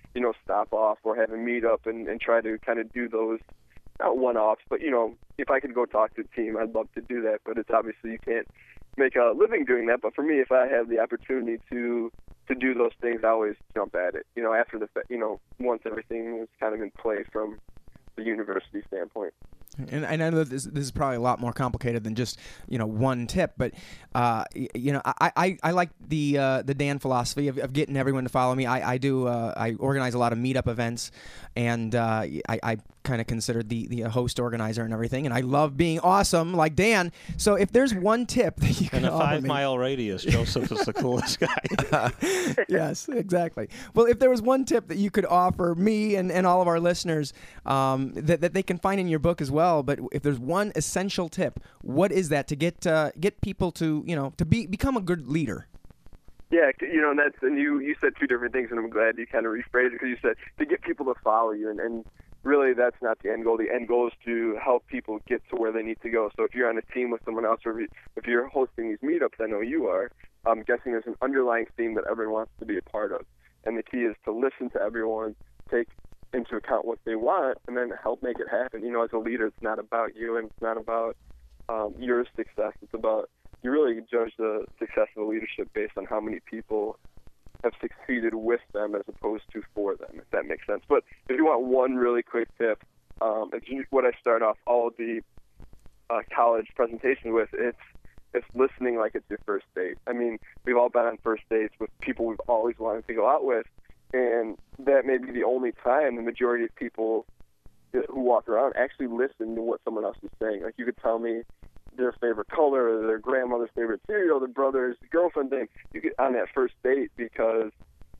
you know, stop off or have a meetup and, and try to kind of do those, not one-offs, but, you know, if I could go talk to the team, I'd love to do that. But it's obviously you can't make a living doing that. But for me, if I have the opportunity to to do those things, I always jump at it. You know, after the, you know, once everything is kind of in play from the university standpoint. And, and I know this, this is probably a lot more complicated than just, you know, one tip, but uh, y- you know, I, I, I like the uh, the Dan philosophy of, of getting everyone to follow me. I, I do uh, I organize a lot of meetup events, and uh, I, I kind of considered the the host organizer and everything, and I love being awesome like Dan. So if there's one tip that you can In a offer five me, mile radius, Joseph is the coolest guy. yes, exactly. Well, if there was one tip that you could offer me and, and all of our listeners um, that, that they can find in your book as well, but if there's one essential tip, what is that to get uh, get people to, you know, to be become a good leader? Yeah, you know, and that's and you you said two different things, and I'm glad you kind of rephrased it because you said to get people to follow you, and, and really that's not the end goal. The end goal is to help people get to where they need to go. So if you're on a team with someone else, or if, you, if you're hosting these meetups, I know you are, I'm guessing there's an underlying theme that everyone wants to be a part of. And the key is to listen to everyone, take into account what they want, and then help make it happen. You know, as a leader, it's not about you, and it's not about um, your success. It's about, you really judge the success of the leadership based on how many people have succeeded with them as opposed to for them, if that makes sense. But if you want one really quick tip, um, it's what I start off all of the uh, college presentations with. It's it's listening like it's your first date. I mean, we've all been on first dates with people we've always wanted to go out with, and that may be the only time the majority of people who walk around actually listen to what someone else is saying. Like, you could tell me their favorite color, or their grandmother's favorite cereal, their brother's girlfriend thing. You get on that first date because,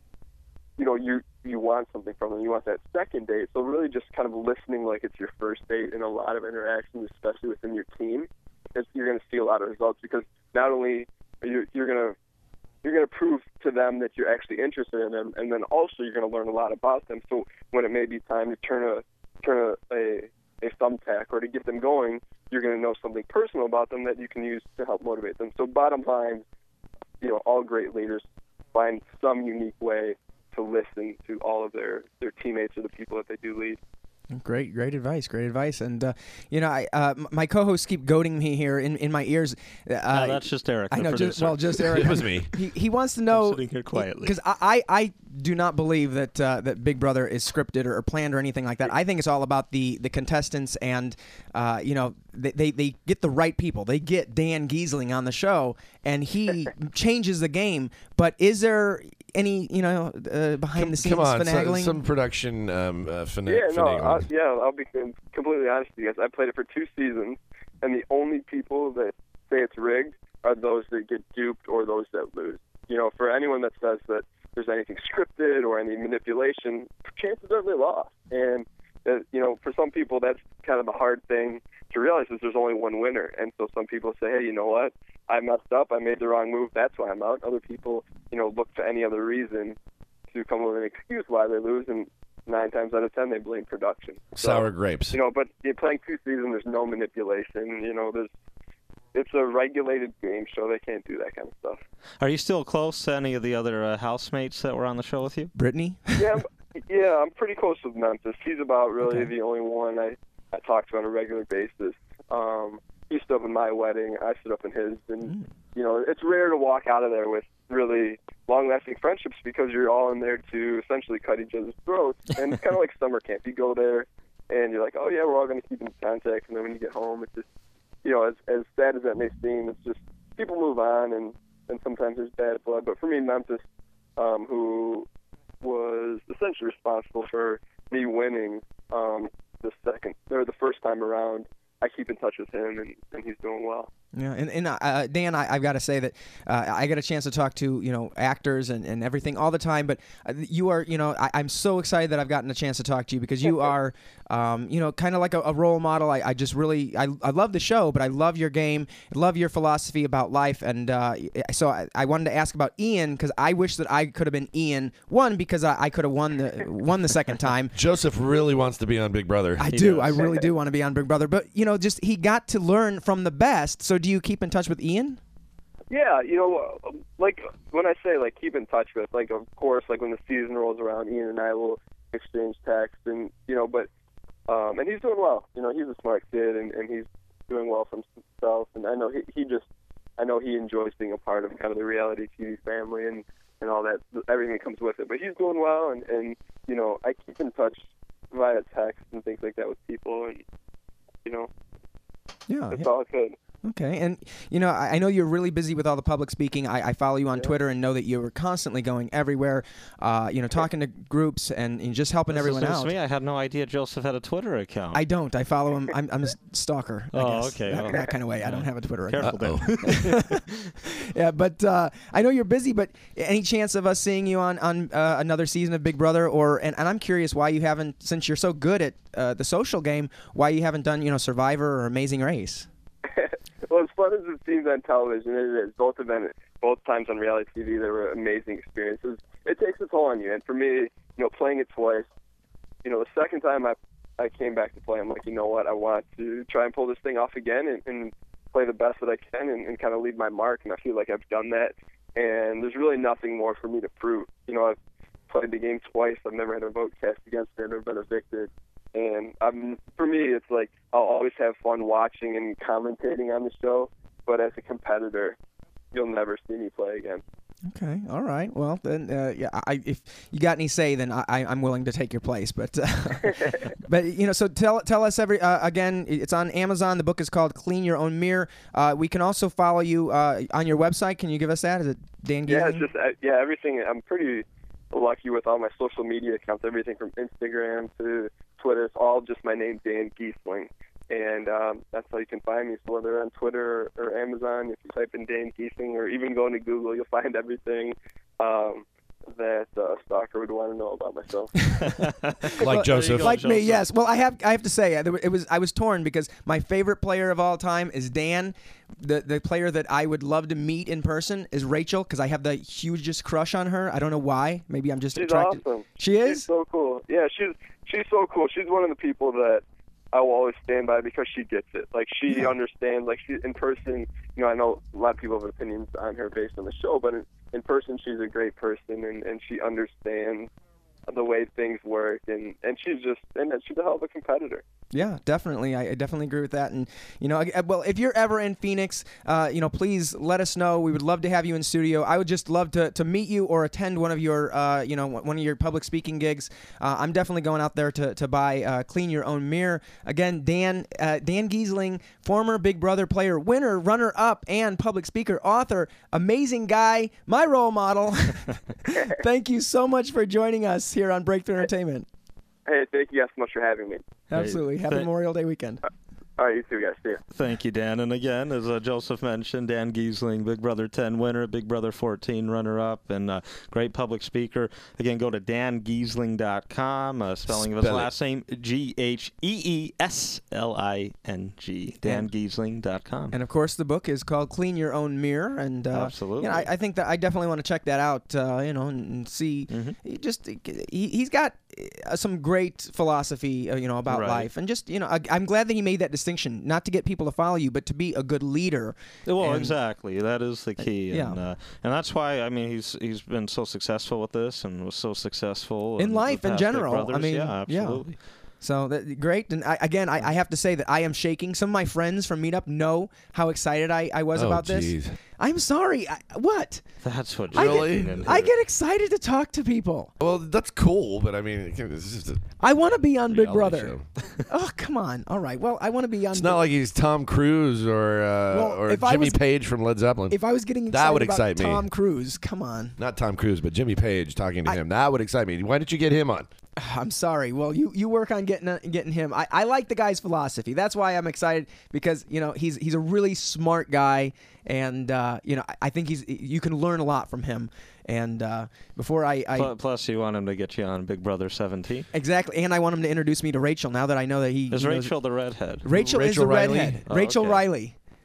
you know, you you want something from them. You want that second date. So really just kind of listening like it's your first date in a lot of interactions, especially within your team, is you're going to see a lot of results, because not only are you, you're going to you're going to prove to them that you're actually interested in them, and then also you're going to learn a lot about them. So when it may be time to turn a turn a, a, a thumbtack or to get them going, you're going to know something personal about them that you can use to help motivate them. So bottom line, you know, all great leaders find some unique way to listen to all of their, their teammates or the people that they do lead. Great, great advice, great advice. And, uh, you know, I uh, my co-hosts keep goading me here in, in my ears. Uh, no, that's just Eric, I the know, just, producer. well, just Eric. It was me. He, he wants to know, I'm sitting here quietly. because I, I, I do not believe that uh, that Big Brother is scripted or, or planned or anything like that. I think it's all about the, the contestants, and, uh, you know, they, they, they get the right people. They get Dan Giesling on the show, and he changes the game. But is there any, you know, uh, behind the scenes Come on, finagling? some, some production um, uh, fina- Yeah, no, finagling. I'll, yeah, I'll be completely honest with you guys. I played it for two seasons, and the only people that say it's rigged are those that get duped or those that lose. You know, for anyone that says that there's anything scripted or any manipulation, chances are they lost. And, uh, you know, for some people, that's kind of the hard thing to realize, is there's only one winner. And so some people say, hey, you know what? I messed up. I made the wrong move. That's why I'm out. Other people, you know, look for any other reason to come up with an excuse why they lose, and nine times out of ten they blame production. So, Sour grapes. You know, but you're playing two seasons, there's no manipulation. You know, there's it's a regulated game show. They can't do that kind of stuff. Are you still close to any of the other uh, housemates that were on the show with you? Brittany? Yeah, I'm, yeah, I'm pretty close with Memphis. He's about really Okay. the only one I, I talk to on a regular basis. Um, he stood up in my wedding. I stood up in his. And, you know, it's rare to walk out of there with really long-lasting friendships, because you're all in there to essentially cut each other's throats. And it's kind of like summer camp. You go there, and you're like, oh, yeah, we're all going to keep in contact. And then when you get home, it's just, you know, as, as sad as that may seem, it's just people move on, and, and sometimes there's bad blood. But for me, Memphis, um, who was essentially responsible for me winning um, the second or the first time around, I keep in touch with him, and, and he's doing well. Yeah, and, and uh, Dan, I, I've got to say that uh, I get a chance to talk to, you know, actors and, and everything all the time, but uh, you are, you know, I, I'm so excited that I've gotten a chance to talk to you, because you are, um, you know, kind of like a, a role model. I, I just really, I, I love the show, but I love your game, I love your philosophy about life, and uh, so I, I wanted to ask about Ian, because I wish that I could have been Ian. One, because I, I could have won the won the second time. Joseph really wants to be on Big Brother. I He do. does. I really do want to be on Big Brother, but you know, just he got to learn from the best. So, do you keep in touch with Ian? Yeah, you know, uh, like when I say like keep in touch with, like of course, like when the season rolls around, Ian and I will exchange texts, and you know, but um, and he's doing well. You know, he's a smart kid, and, and he's doing well for himself. And I know he he just, I know he enjoys being a part of kind of the reality T V family and, and all that, everything that comes with it. But he's doing well, and, and you know, I keep in touch via text and things like that with people, and you know, Yeah. that's yeah. all good. Okay, and you know, I, I know you're really busy with all the public speaking. I, I follow you on Yeah. Twitter and know that you were constantly going everywhere, uh, you know, talking to groups and, and just helping This is everyone news out. to me. I had no idea Joseph had a Twitter account. I don't. I follow him. I'm, I'm a stalker. I Oh, guess. okay. That, Oh. that kind of way. I don't have a Twitter account. Careful there. Yeah, but uh, I know you're busy. But any chance of us seeing you on on uh, another season of Big Brother? Or and, and I'm curious why you haven't, since you're so good at uh, the social game, why you haven't done you know Survivor or Amazing Race? Well, as fun as it seems on television, it is. Both of them, both times on reality T V, they were amazing experiences. It takes a toll on you, and for me, you know, playing it twice, you know, the second time I I came back to play, I'm like, you know what, I want to try and pull this thing off again and, and play the best that I can and, and kind of leave my mark, and I feel like I've done that. And there's really nothing more for me to prove. You know, I've played the game twice. I've never had a vote cast against me. I've never been evicted. And um, for me, it's like I'll always have fun watching and commentating on the show, but as a competitor, you'll never see me play again. Okay, all right. Well, then, uh, yeah. I, if you got any say, then I, I'm willing to take your place. But, uh, but you know, so tell tell us every uh, again. It's on Amazon. The book is called Clean Your Own Mirror. Uh, we can also follow you uh, on your website. Can you give us that? Is it Dan Giesling? Yeah, it's just uh, yeah, everything. I'm pretty lucky with all my social media accounts. Everything from Instagram to Twitter. It's all just my name, Dan Giesling. And um, that's how you can find me. So whether on Twitter or, or Amazon, if you type in Dan Giesling, or even go into Google, you'll find everything um, that uh, a stalker would want to know about myself. Like Joseph. go, Like me, Joseph. yes. Well, I have I have to say, uh, there were- it was I was torn because my favorite player of all time is Dan. The the player that I would love to meet in person is Rachel, because I have the hugest crush on her. I don't know why. Maybe I'm just She's attracted. awesome. She is? She's so cool. Yeah, she's she's so cool. She's one of the people that I will always stand by because she gets it. Like, she Yeah. understands. Like, she in person, you know, I know a lot of people have opinions on her based on the show, but in, in person, she's a great person, and, and she understands the way things work, and, and she's just, and she's a hell of a competitor. Yeah, definitely. I I definitely agree with that. And, you know, I- well, if you're ever in Phoenix, uh, you know, please let us know. We would love to have you in studio. I would just love to, to meet you or attend one of your, uh, you know, one of your public speaking gigs. Uh, I'm definitely going out there to, to buy uh, Clean Your Own Mirror. Again, Dan uh, Dan Giesling, former Big Brother player, winner, runner-up, and public speaker, author, amazing guy, my role model. Thank you so much for joining us here on Breakthrough Entertainment. Hey, thank you guys so much for having me. Absolutely. Happy Thank- Memorial Day weekend. All right, you too, guys. See ya. Thank you, Dan. And again, as uh, Joseph mentioned, Dan Giesling, Big Brother ten winner, Big Brother fourteen runner-up, and uh, great public speaker. Again, go to dan giesling dot com, uh, spelling of his Spell it. last name, G H E E S L I N G, dan giesling dot com. And of course, the book is called "Clean Your Own Mirror," and uh, Absolutely. you know, I, I think that I definitely want to check that out. Uh, you know, and, and see. Mm-hmm. He just he, he's got uh, some great philosophy, uh, you know, about Right. life, and just you know, I, I'm glad that he made that distinction, not to get people to follow you, but to be a good leader. Well, And- exactly. That is the key. yeah. And, uh, and that's why, I mean, he's he's been so successful with this and was so successful In the life in past Big general. I Brothers. mean, yeah, yeah. absolutely. So that, great, and I, again, I, I have to say that I am shaking. Some of my friends from Meetup know how excited I, I was Oh, about this. jeez. I'm sorry. I, what? That's what I Really? get, I get excited to talk to people. Well, that's cool, but I mean, it's just a I want to be on Big reality Brother. show. Oh, come on. All right. Well, I want to be on. It's not like he's Tom Cruise or uh, Well, or if I Jimmy was- Page from Led Zeppelin. If I was getting That excited would about excite me. Tom Cruise, come on. Not Tom Cruise, but Jimmy Page talking to I- him. That would excite me. Why didn't you get him on? I'm sorry. Well, you, you work on getting uh, getting him. I, I like the guy's philosophy. That's why I'm excited, because you know he's he's a really smart guy, and uh, you know I, I think he's you can learn a lot from him. And uh, before I, I Pl- Plus, you want him to get you on Big Brother seventeen. exactly, and I want him to introduce me to Rachel now that I know that he Is he knows- Rachel the redhead? Rachel, is Rachel the Riley? redhead. Oh, Rachel okay. Riley.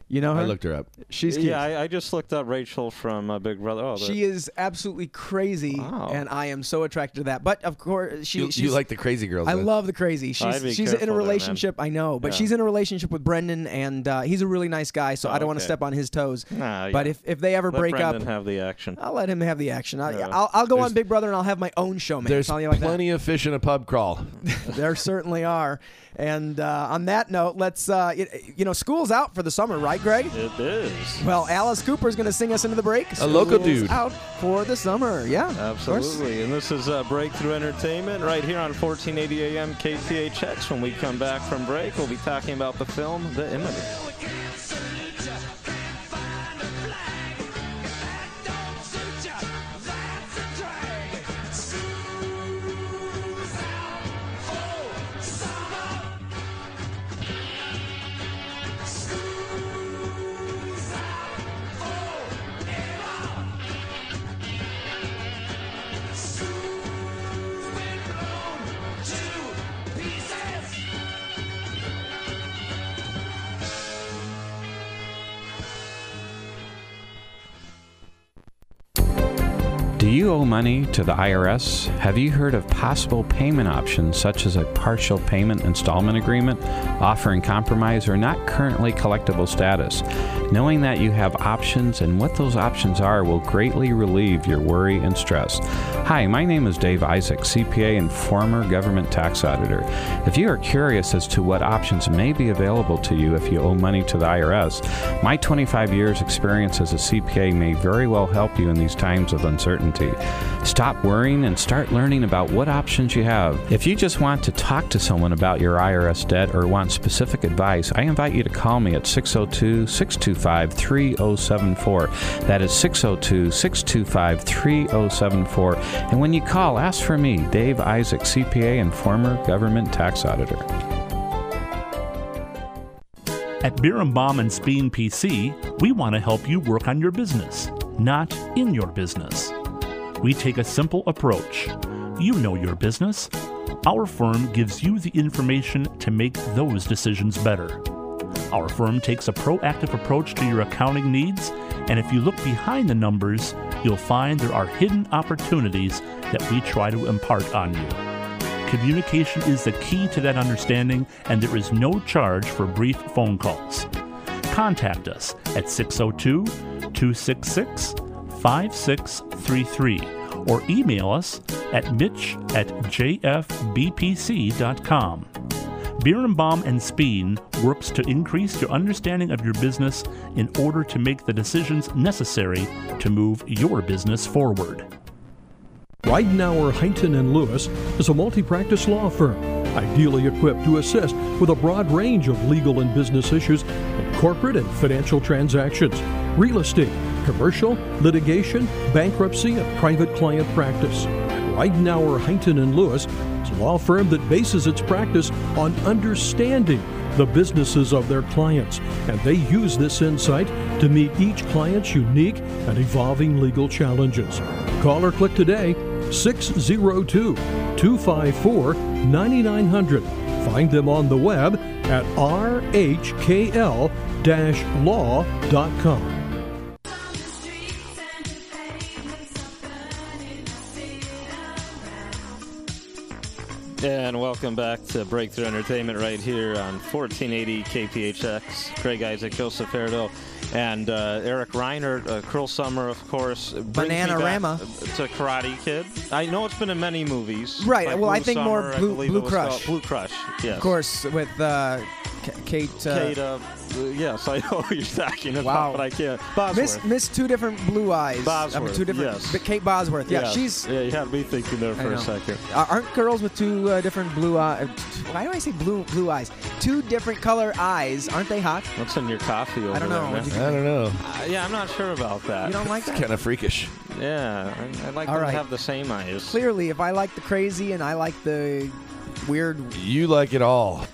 You know her? I looked her up. She's cute. Yeah, I, I just looked up Rachel from uh, Big Brother. Oh, She is absolutely crazy, Wow. and I am so attracted to that. But of course, she. You, she's, you like the crazy girls? I then. love the crazy. She's I'd be she's in careful a there, man. relationship. I know, but Yeah. she's in a relationship with Brendan, and uh, he's a really nice guy. So Oh, I don't want to okay. step on his toes. Nah, But yeah. if, if they ever Let break Brendan up, have the action. I'll let him have the action. I, Yeah. I'll I'll go There's- on Big Brother, and I'll have my own show, man. There's Tell you like that. plenty of fish in a pub crawl. There certainly are. And uh, on that note, let's, uh, it, you know, school's out for the summer, right, Greg? It is. Well, Alice Cooper's going to sing us into the break. A local School's dude. out for the summer. Yeah. of course. Absolutely. And this is uh, Breakthrough Entertainment right here on fourteen eighty A M K P H X. When we come back from break, we'll be talking about the film The Immigrant. Do you owe money to the I R S? Have you heard of possible payment options such as a partial payment installment agreement, offering compromise or not currently collectible status? Knowing that you have options and what those options are will greatly relieve your worry and stress. Hi, my name is Dave Isaac, C P A and former government tax auditor. If you are curious as to what options may be available to you if you owe money to the I R S, my twenty-five years experience as a C P A may very well help you in these times of uncertainty. Stop worrying and start learning about what options you have. If you just want to talk to someone about your I R S debt or want specific advice, I invite you to call me at six oh two, six two five, three oh seven four. That is six oh two, six two five, three oh seven four. And when you call, ask for me, Dave Isaac, C P A and former government tax auditor. At Birnbaum and Speen P C, we want to help you work on your business, not in your business. We take a simple approach. You know your business. Our firm gives you the information to make those decisions better. Our firm takes a proactive approach to your accounting needs, and if you look behind the numbers, you'll find there are hidden opportunities that we try to impart on you. Communication is the key to that understanding, and there is no charge for brief phone calls. Contact us at six oh two, two six six, five six three three or email us at mitch at j f b p c dot com. Birnbaum and Speen works to increase your understanding of your business in order to make the decisions necessary to move your business forward. Weidenauer, Heighton and Lewis is a multi-practice law firm, ideally equipped to assist with a broad range of legal and business issues in corporate and financial transactions, real estate, commercial, litigation, bankruptcy, and private client practice. Weidenauer, Heighton and Lewis is a law firm that bases its practice on understanding the businesses of their clients, and they use this insight to meet each client's unique and evolving legal challenges. Call or click today, six oh two, two five four, nine nine hundred. Find them on the web at r h k l dash law dot com. And welcome back to Breakthrough Entertainment right here on fourteen eighty K P H X. Craig Isaac, Joseph Ferdo, and uh, Eric Reiner, uh, Cruel Summer, of course. brings me Bananarama. back to Karate Kid. I know it's been in many movies. Right, like well, I Blue think more Summer, I Blue- believe Blue it was Crush. called Blue Crush, yes. Of course, with uh, K- Kate. Uh, Kate, uh, yes, I know who you're talking about, Wow. but I can't. Miss, Bosworth. Miss Two Different Blue Eyes. I mean, Bosworth, two different. yes. But Kate Bosworth. Yeah, Yes. she's. Yeah, you had me thinking there I for know. a second. Uh, aren't girls with two uh, different blue eyes? Why do I say blue blue eyes? Two different color eyes. Aren't they hot? What's in your coffee over I don't there, know. man? What'd you- I don't know. Uh, yeah, I'm not sure about that. You don't like that? Kind of freakish. Yeah, I, I'd like All them right. to have the same eyes. Clearly, if I like the crazy and I like the weird, You like it all.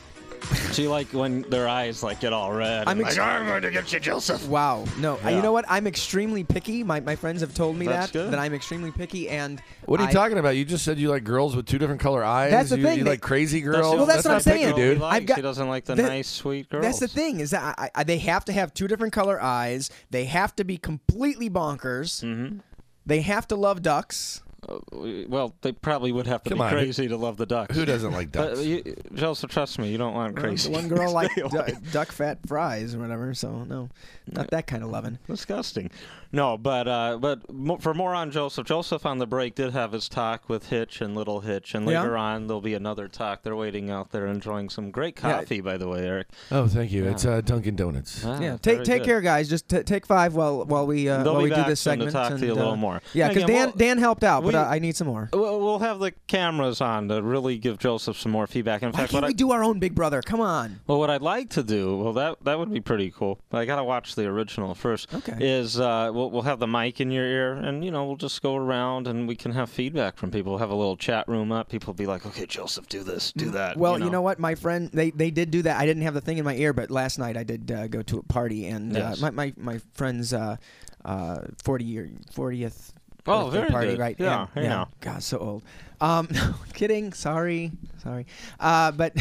So you like when their eyes like get all red? I'm and ex- like, I'm going to get you, Joseph. Wow. No. Uh, Yeah. you know what? I'm extremely picky. My my friends have told me That's that good. that I'm extremely picky, and What are you I- talking about? You just said you like girls with two different color eyes. That's the you, thing, You they- like crazy girls. Well, that's what I'm not picky, saying. dude. He likes. I've got- he doesn't like the, the- nice, sweet girls. That's the thing is that I, I, they have to have two different color eyes. They have to be completely bonkers. Mm-hmm. They have to love ducks. Uh, well, they probably would have to Come be on. crazy to love the ducks. Who doesn't like But ducks? you, Joseph, trust me, you don't want Well, crazy. the one girl liked Stay du- away. duck fat fries or whatever. So no, not that kind of loving. Disgusting. No, but uh, but mo- for more on Joseph, Joseph on the break did have his talk with Hitch and Little Hitch, and Yeah. later on there'll be another talk. They're waiting out there enjoying some great Yeah. coffee, by the way, Eric. Oh, thank you. Yeah. It's uh, Dunkin' Donuts. Ah, Yeah, take very take good. care, guys. Just t- take five while while we uh, They'll while be we do back this soon to segment. talk to you a and, little uh, more. Yeah, because Again, Dan we'll- Dan helped out, but we- I, I need some more. We'll we'll have the cameras on to really give Joseph some more feedback. In Why fact, can't what we I, do our own Big Brother? Come on. well, what I'd like to do, well, that that would be pretty cool. I gotta watch the original first. Okay. Is uh, we'll we'll have the mic in your ear, and you know we'll just go around and we can have feedback from people. We'll have a little chat room up. People will be like, okay, Joseph, do this, do that. Well, you know, you know what, my friend, they, they did do that. I didn't have the thing in my ear, but last night I did uh, go to a party, and Yes. uh, my, my my friend's uh, uh, forty year fortieth Oh, birthday very party, good. right? Yeah, and, I know. God, so old. Um, no, kidding. Sorry, sorry. Uh, but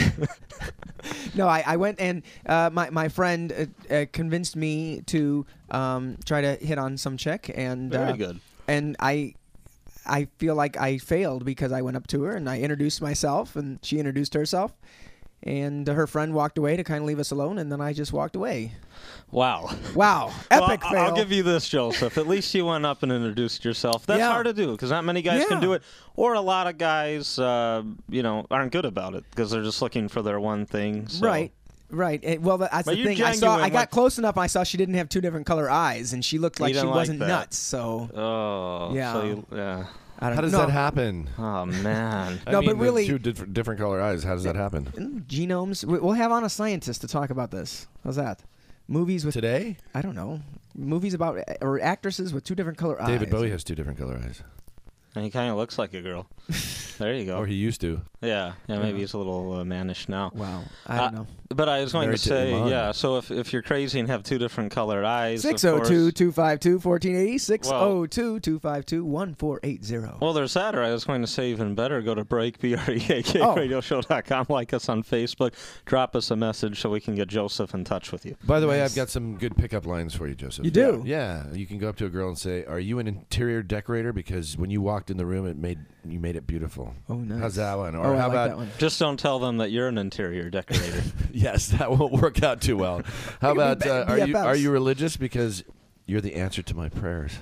no, I, I went and uh, my my friend uh, uh, convinced me to um, try to hit on some chick, and Very uh, good. And I. I feel like I failed because I went up to her and I introduced myself and she introduced herself, and her friend walked away to kind of leave us alone, and then I just walked away. Wow. Wow, Well, epic I- fail. I'll give you this, Joseph. At least you went up and introduced yourself. That's Yeah. hard to do because not many guys can Yeah. do it, or a lot of guys, uh, you know, aren't good about it because they're just looking for their one thing. So. Right. Right. It- well, that's But the you're thing. I saw. genuine, I got like- close enough. I saw she didn't have two different color eyes, and she looked You like she didn't like wasn't that. nuts. So Oh. Yeah. So you, yeah. I don't How does no. that happen? Oh man. I No, mean, but the really- two different, different color eyes. How does that happen? Mm, Genomes. We- We'll have on a scientist to talk about this. How's that? Movies with Today, I don't know. Movies about or actresses with two different color eyes. David Bowie has two different color eyes, And he kind of looks like a girl. There you go. or he used to. Yeah. Yeah. Maybe he's a little uh, mannish now. Wow. I don't Uh, know. But I was going Married to to say, Iman. yeah. So if if you're crazy and have two different colored eyes, of six oh two, course- two five two, one four eight zero. six oh two, two five two, one four eight zero. Well, there's that, or I was going to say even better, go to break, B R E A K, Oh. radio show dot com, like us on Facebook, drop us a message so we can get Joseph in touch with you. By the way, Nice. I've got some good pickup lines for you, Joseph. You do? Yeah. You can go up to a girl and say, "Are you an interior decorator?" Because when you walked in the room, it made you made it beautiful. Oh, nice. How's that one? Or Oh, I how like about that one. Just don't tell them that you're an interior decorator. yes, that won't work out too well. How We could about be uh, B- are you B F Fs. are you religious? Because you're the answer to my prayers.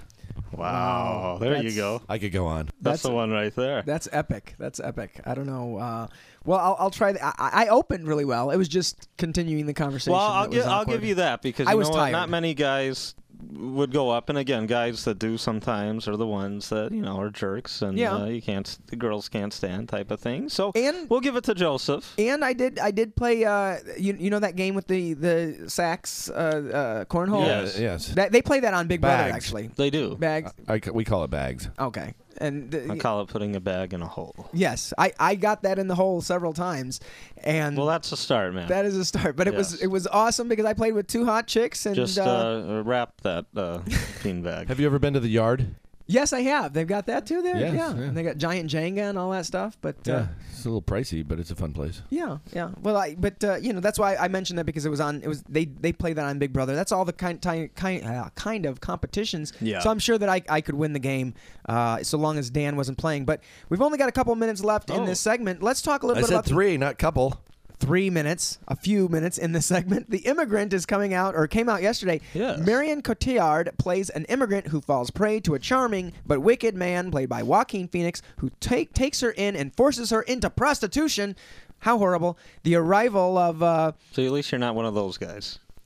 Wow. There you That's- go. I could go on. That's, That's- the one right there. That's epic. That's epic. I don't know. Uh, well, I'll, I'll try. The, I, I opened really well. It was just continuing the conversation. Well, I'll, that gi- was I'll awkward. give you that because I you was know what? tired. Not many guys would go up, and again, guys that do sometimes are the ones that you know are jerks, and Yeah. uh, you can't, the girls can't stand type of thing. So And- we'll give it to Joseph. And I did. I did play. Uh, you, you know that game with the the sax uh, uh, cornhole. Yes. Yes. That, they play that on Big Brother Bags. actually. They do. Bags. I, we call it bags. Okay. And the, I call it putting a bag in a hole. yes, I, I got that in the hole several times, and Well, that's a start, man. that is a start. But it was Yes. it was awesome because I played with two hot chicks, and Just uh, uh, wrap that uh, bean bag. Have you ever been to the yard? yes, I have. They've got that too there. Yes, yeah. yeah. And they got giant Jenga and all that stuff. But uh, Yeah, it's a little pricey, but it's a fun place. Yeah, yeah. Well, I but uh, you know that's why I mentioned that because it was on. It was they they play that on Big Brother. That's all the kind kind kind, uh, kind of competitions. Yeah. So I'm sure that I I could win the game, uh, so long as Dan wasn't playing. But we've only got a couple minutes left in Oh. this segment. Let's talk a little I bit said about the- three, not couple. three minutes, a few minutes in this segment. The Immigrant is coming out, or came out yesterday. Yes. Marion Cotillard plays an immigrant who falls prey to a charming but wicked man, played by Joaquin Phoenix, who take, takes her in and forces her into prostitution. How horrible. The arrival of... Uh, So at least you're not one of those guys.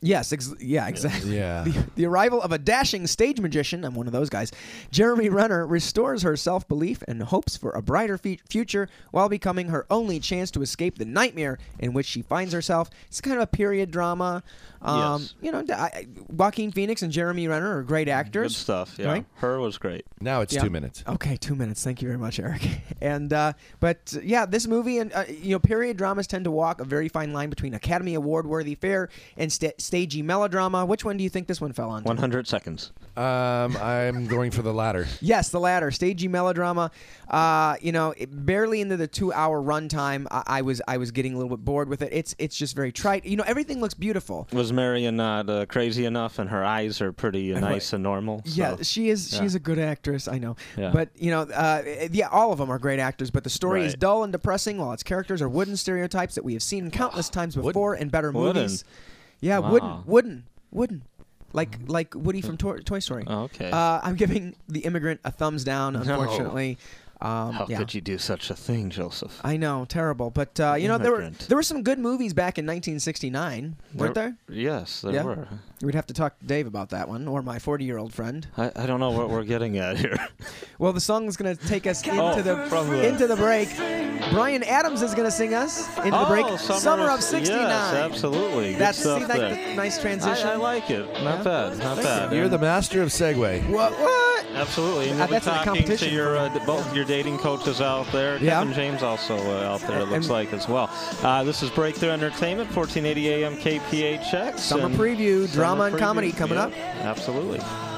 Yes, ex- yeah, exactly. Yeah. The, the arrival of a dashing stage magician, I'm one of those guys, Jeremy Renner, restores her self-belief and hopes for a brighter fe- future while becoming her only chance to escape the nightmare in which she finds herself. It's kind of a period drama. Um, Yes. You know, I, Joaquin Phoenix and Jeremy Renner are great actors. Good stuff. Yeah, Right? Her was great. Now it's Yeah. two minutes. Okay, two minutes. Thank you very much, Eric. And uh, but uh, yeah, this movie and uh, you know, period dramas tend to walk a very fine line between Academy Award-worthy fare and sta- stagey melodrama. Which one do you think this one fell on? one hundred seconds. Um, I'm going for the latter. Yes, the latter, stagey melodrama. Uh, you know, it, barely into the two-hour runtime, I, I was I was getting a little bit bored with it. It's it's just very trite. You know, everything looks beautiful. Was Marion not uh, crazy enough, and her eyes are pretty uh, Right. nice and normal? So, Yeah, she is. yeah. She's a good actress. I know. Yeah. But you know, uh, yeah, all of them are great actors. But the story is Right. dull and depressing, while its characters are wooden stereotypes that we have seen countless times before in better Wooden. movies. Yeah, Wow. wooden, wooden, wooden. Like like Woody from Toy, Toy Story. Oh, okay. Uh, I'm giving The Immigrant a thumbs down. Unfortunately. Um, How yeah. could you do such a thing, Joseph? I know, terrible. But uh, you know, there were Immigrant. there were some good movies back in nineteen sixty-nine, weren't there? Yes, there Yeah. were. We'd have to talk to Dave about that one, or my forty-year-old friend. I, I don't know what we're getting at here. Well, the song is going to take us into Oh, the from the- into the break. Brian Adams is going to sing us into the Oh, break. Summer of of- sixty-nine. yes, absolutely. Good That's stuff see, that, there. that nice transition. I, I like it. Not Yeah. bad. Not Thank bad. You're the master of segue. What? What? Absolutely. And Uh, you'll be that's in the talking to competition your for- uh, d- both your dating coaches out there. Yeah. Kevin James also uh, out there, it looks And- like, as well. Uh, this is Breakthrough Entertainment, fourteen eighty A M K P H X. Summer and preview, summer drama and preview. comedy coming Yeah, up. Absolutely.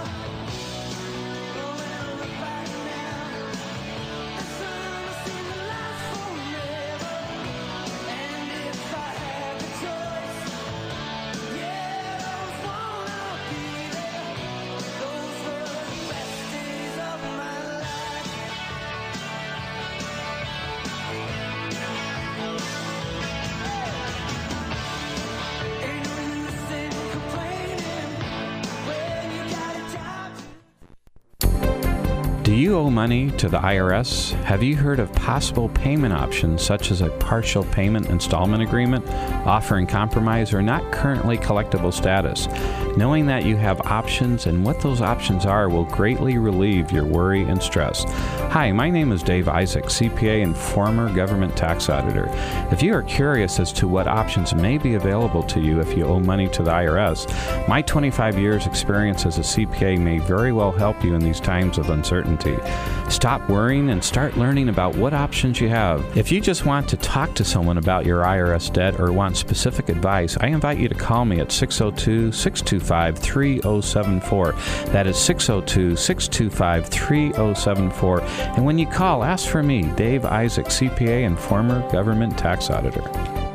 Do you owe money to the I R S? Have you heard of possible payment options such as a partial payment installment agreement, offering compromise or not currently collectible status? Knowing that you have options and what those options are will greatly relieve your worry and stress. Hi, my name is Dave Isaac, C P A and former government tax auditor. If you are curious as to what options may be available to you if you owe money to the I R S, my twenty-five years experience as a C P A may very well help you in these times of uncertainty. Stop worrying and start learning about what options you have. If you just want to talk to someone about your I R S debt or want specific advice, I invite you to call me at six oh two, six two five, three oh seven four. That is six oh two, six two five, three oh seven four. And when you call, ask for me, Dave Isaac, C P A and former government tax auditor.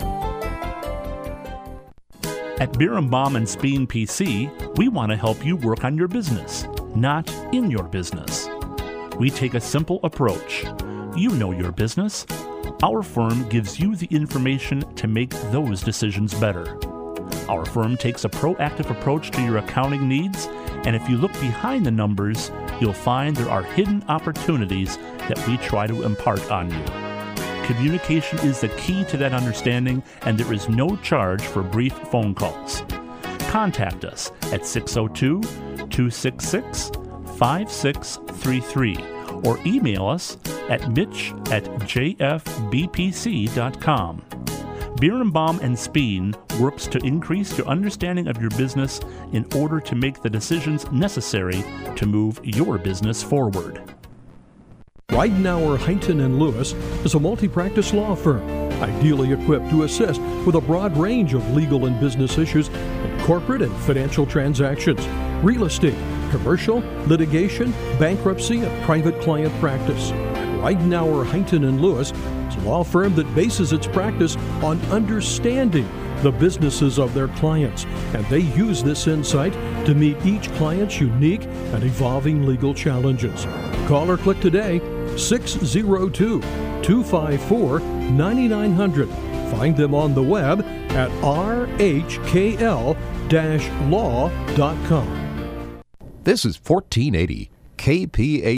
At Birnbaum and Speen P C, we want to help you work on your business, not in your business. We take a simple approach. You know your business. Our firm gives you the information to make those decisions better. Our firm takes a proactive approach to your accounting needs, and if you look behind the numbers, you'll find there are hidden opportunities that we try to impart on you. Communication is the key to that understanding, and there is no charge for brief phone calls. Contact us at six oh two, two six six, five six three three or email us at mitch at j f b p c dot com. Birnbaum and Speen works to increase your understanding of your business in order to make the decisions necessary to move your business forward. Weidenauer, Heighton and Lewis is a multi-practice law firm, ideally equipped to assist with a broad range of legal and business issues in corporate and financial transactions, real estate, commercial, litigation, bankruptcy, and private client practice. Weidenauer, Heighton and Lewis is a law firm that bases its practice on understanding the businesses of their clients, and they use this insight to meet each client's unique and evolving legal challenges. Call or click today, six oh two, two five four, nine nine hundred. Find them on the web at r h k l dash law dot com. This is fourteen eighty K P A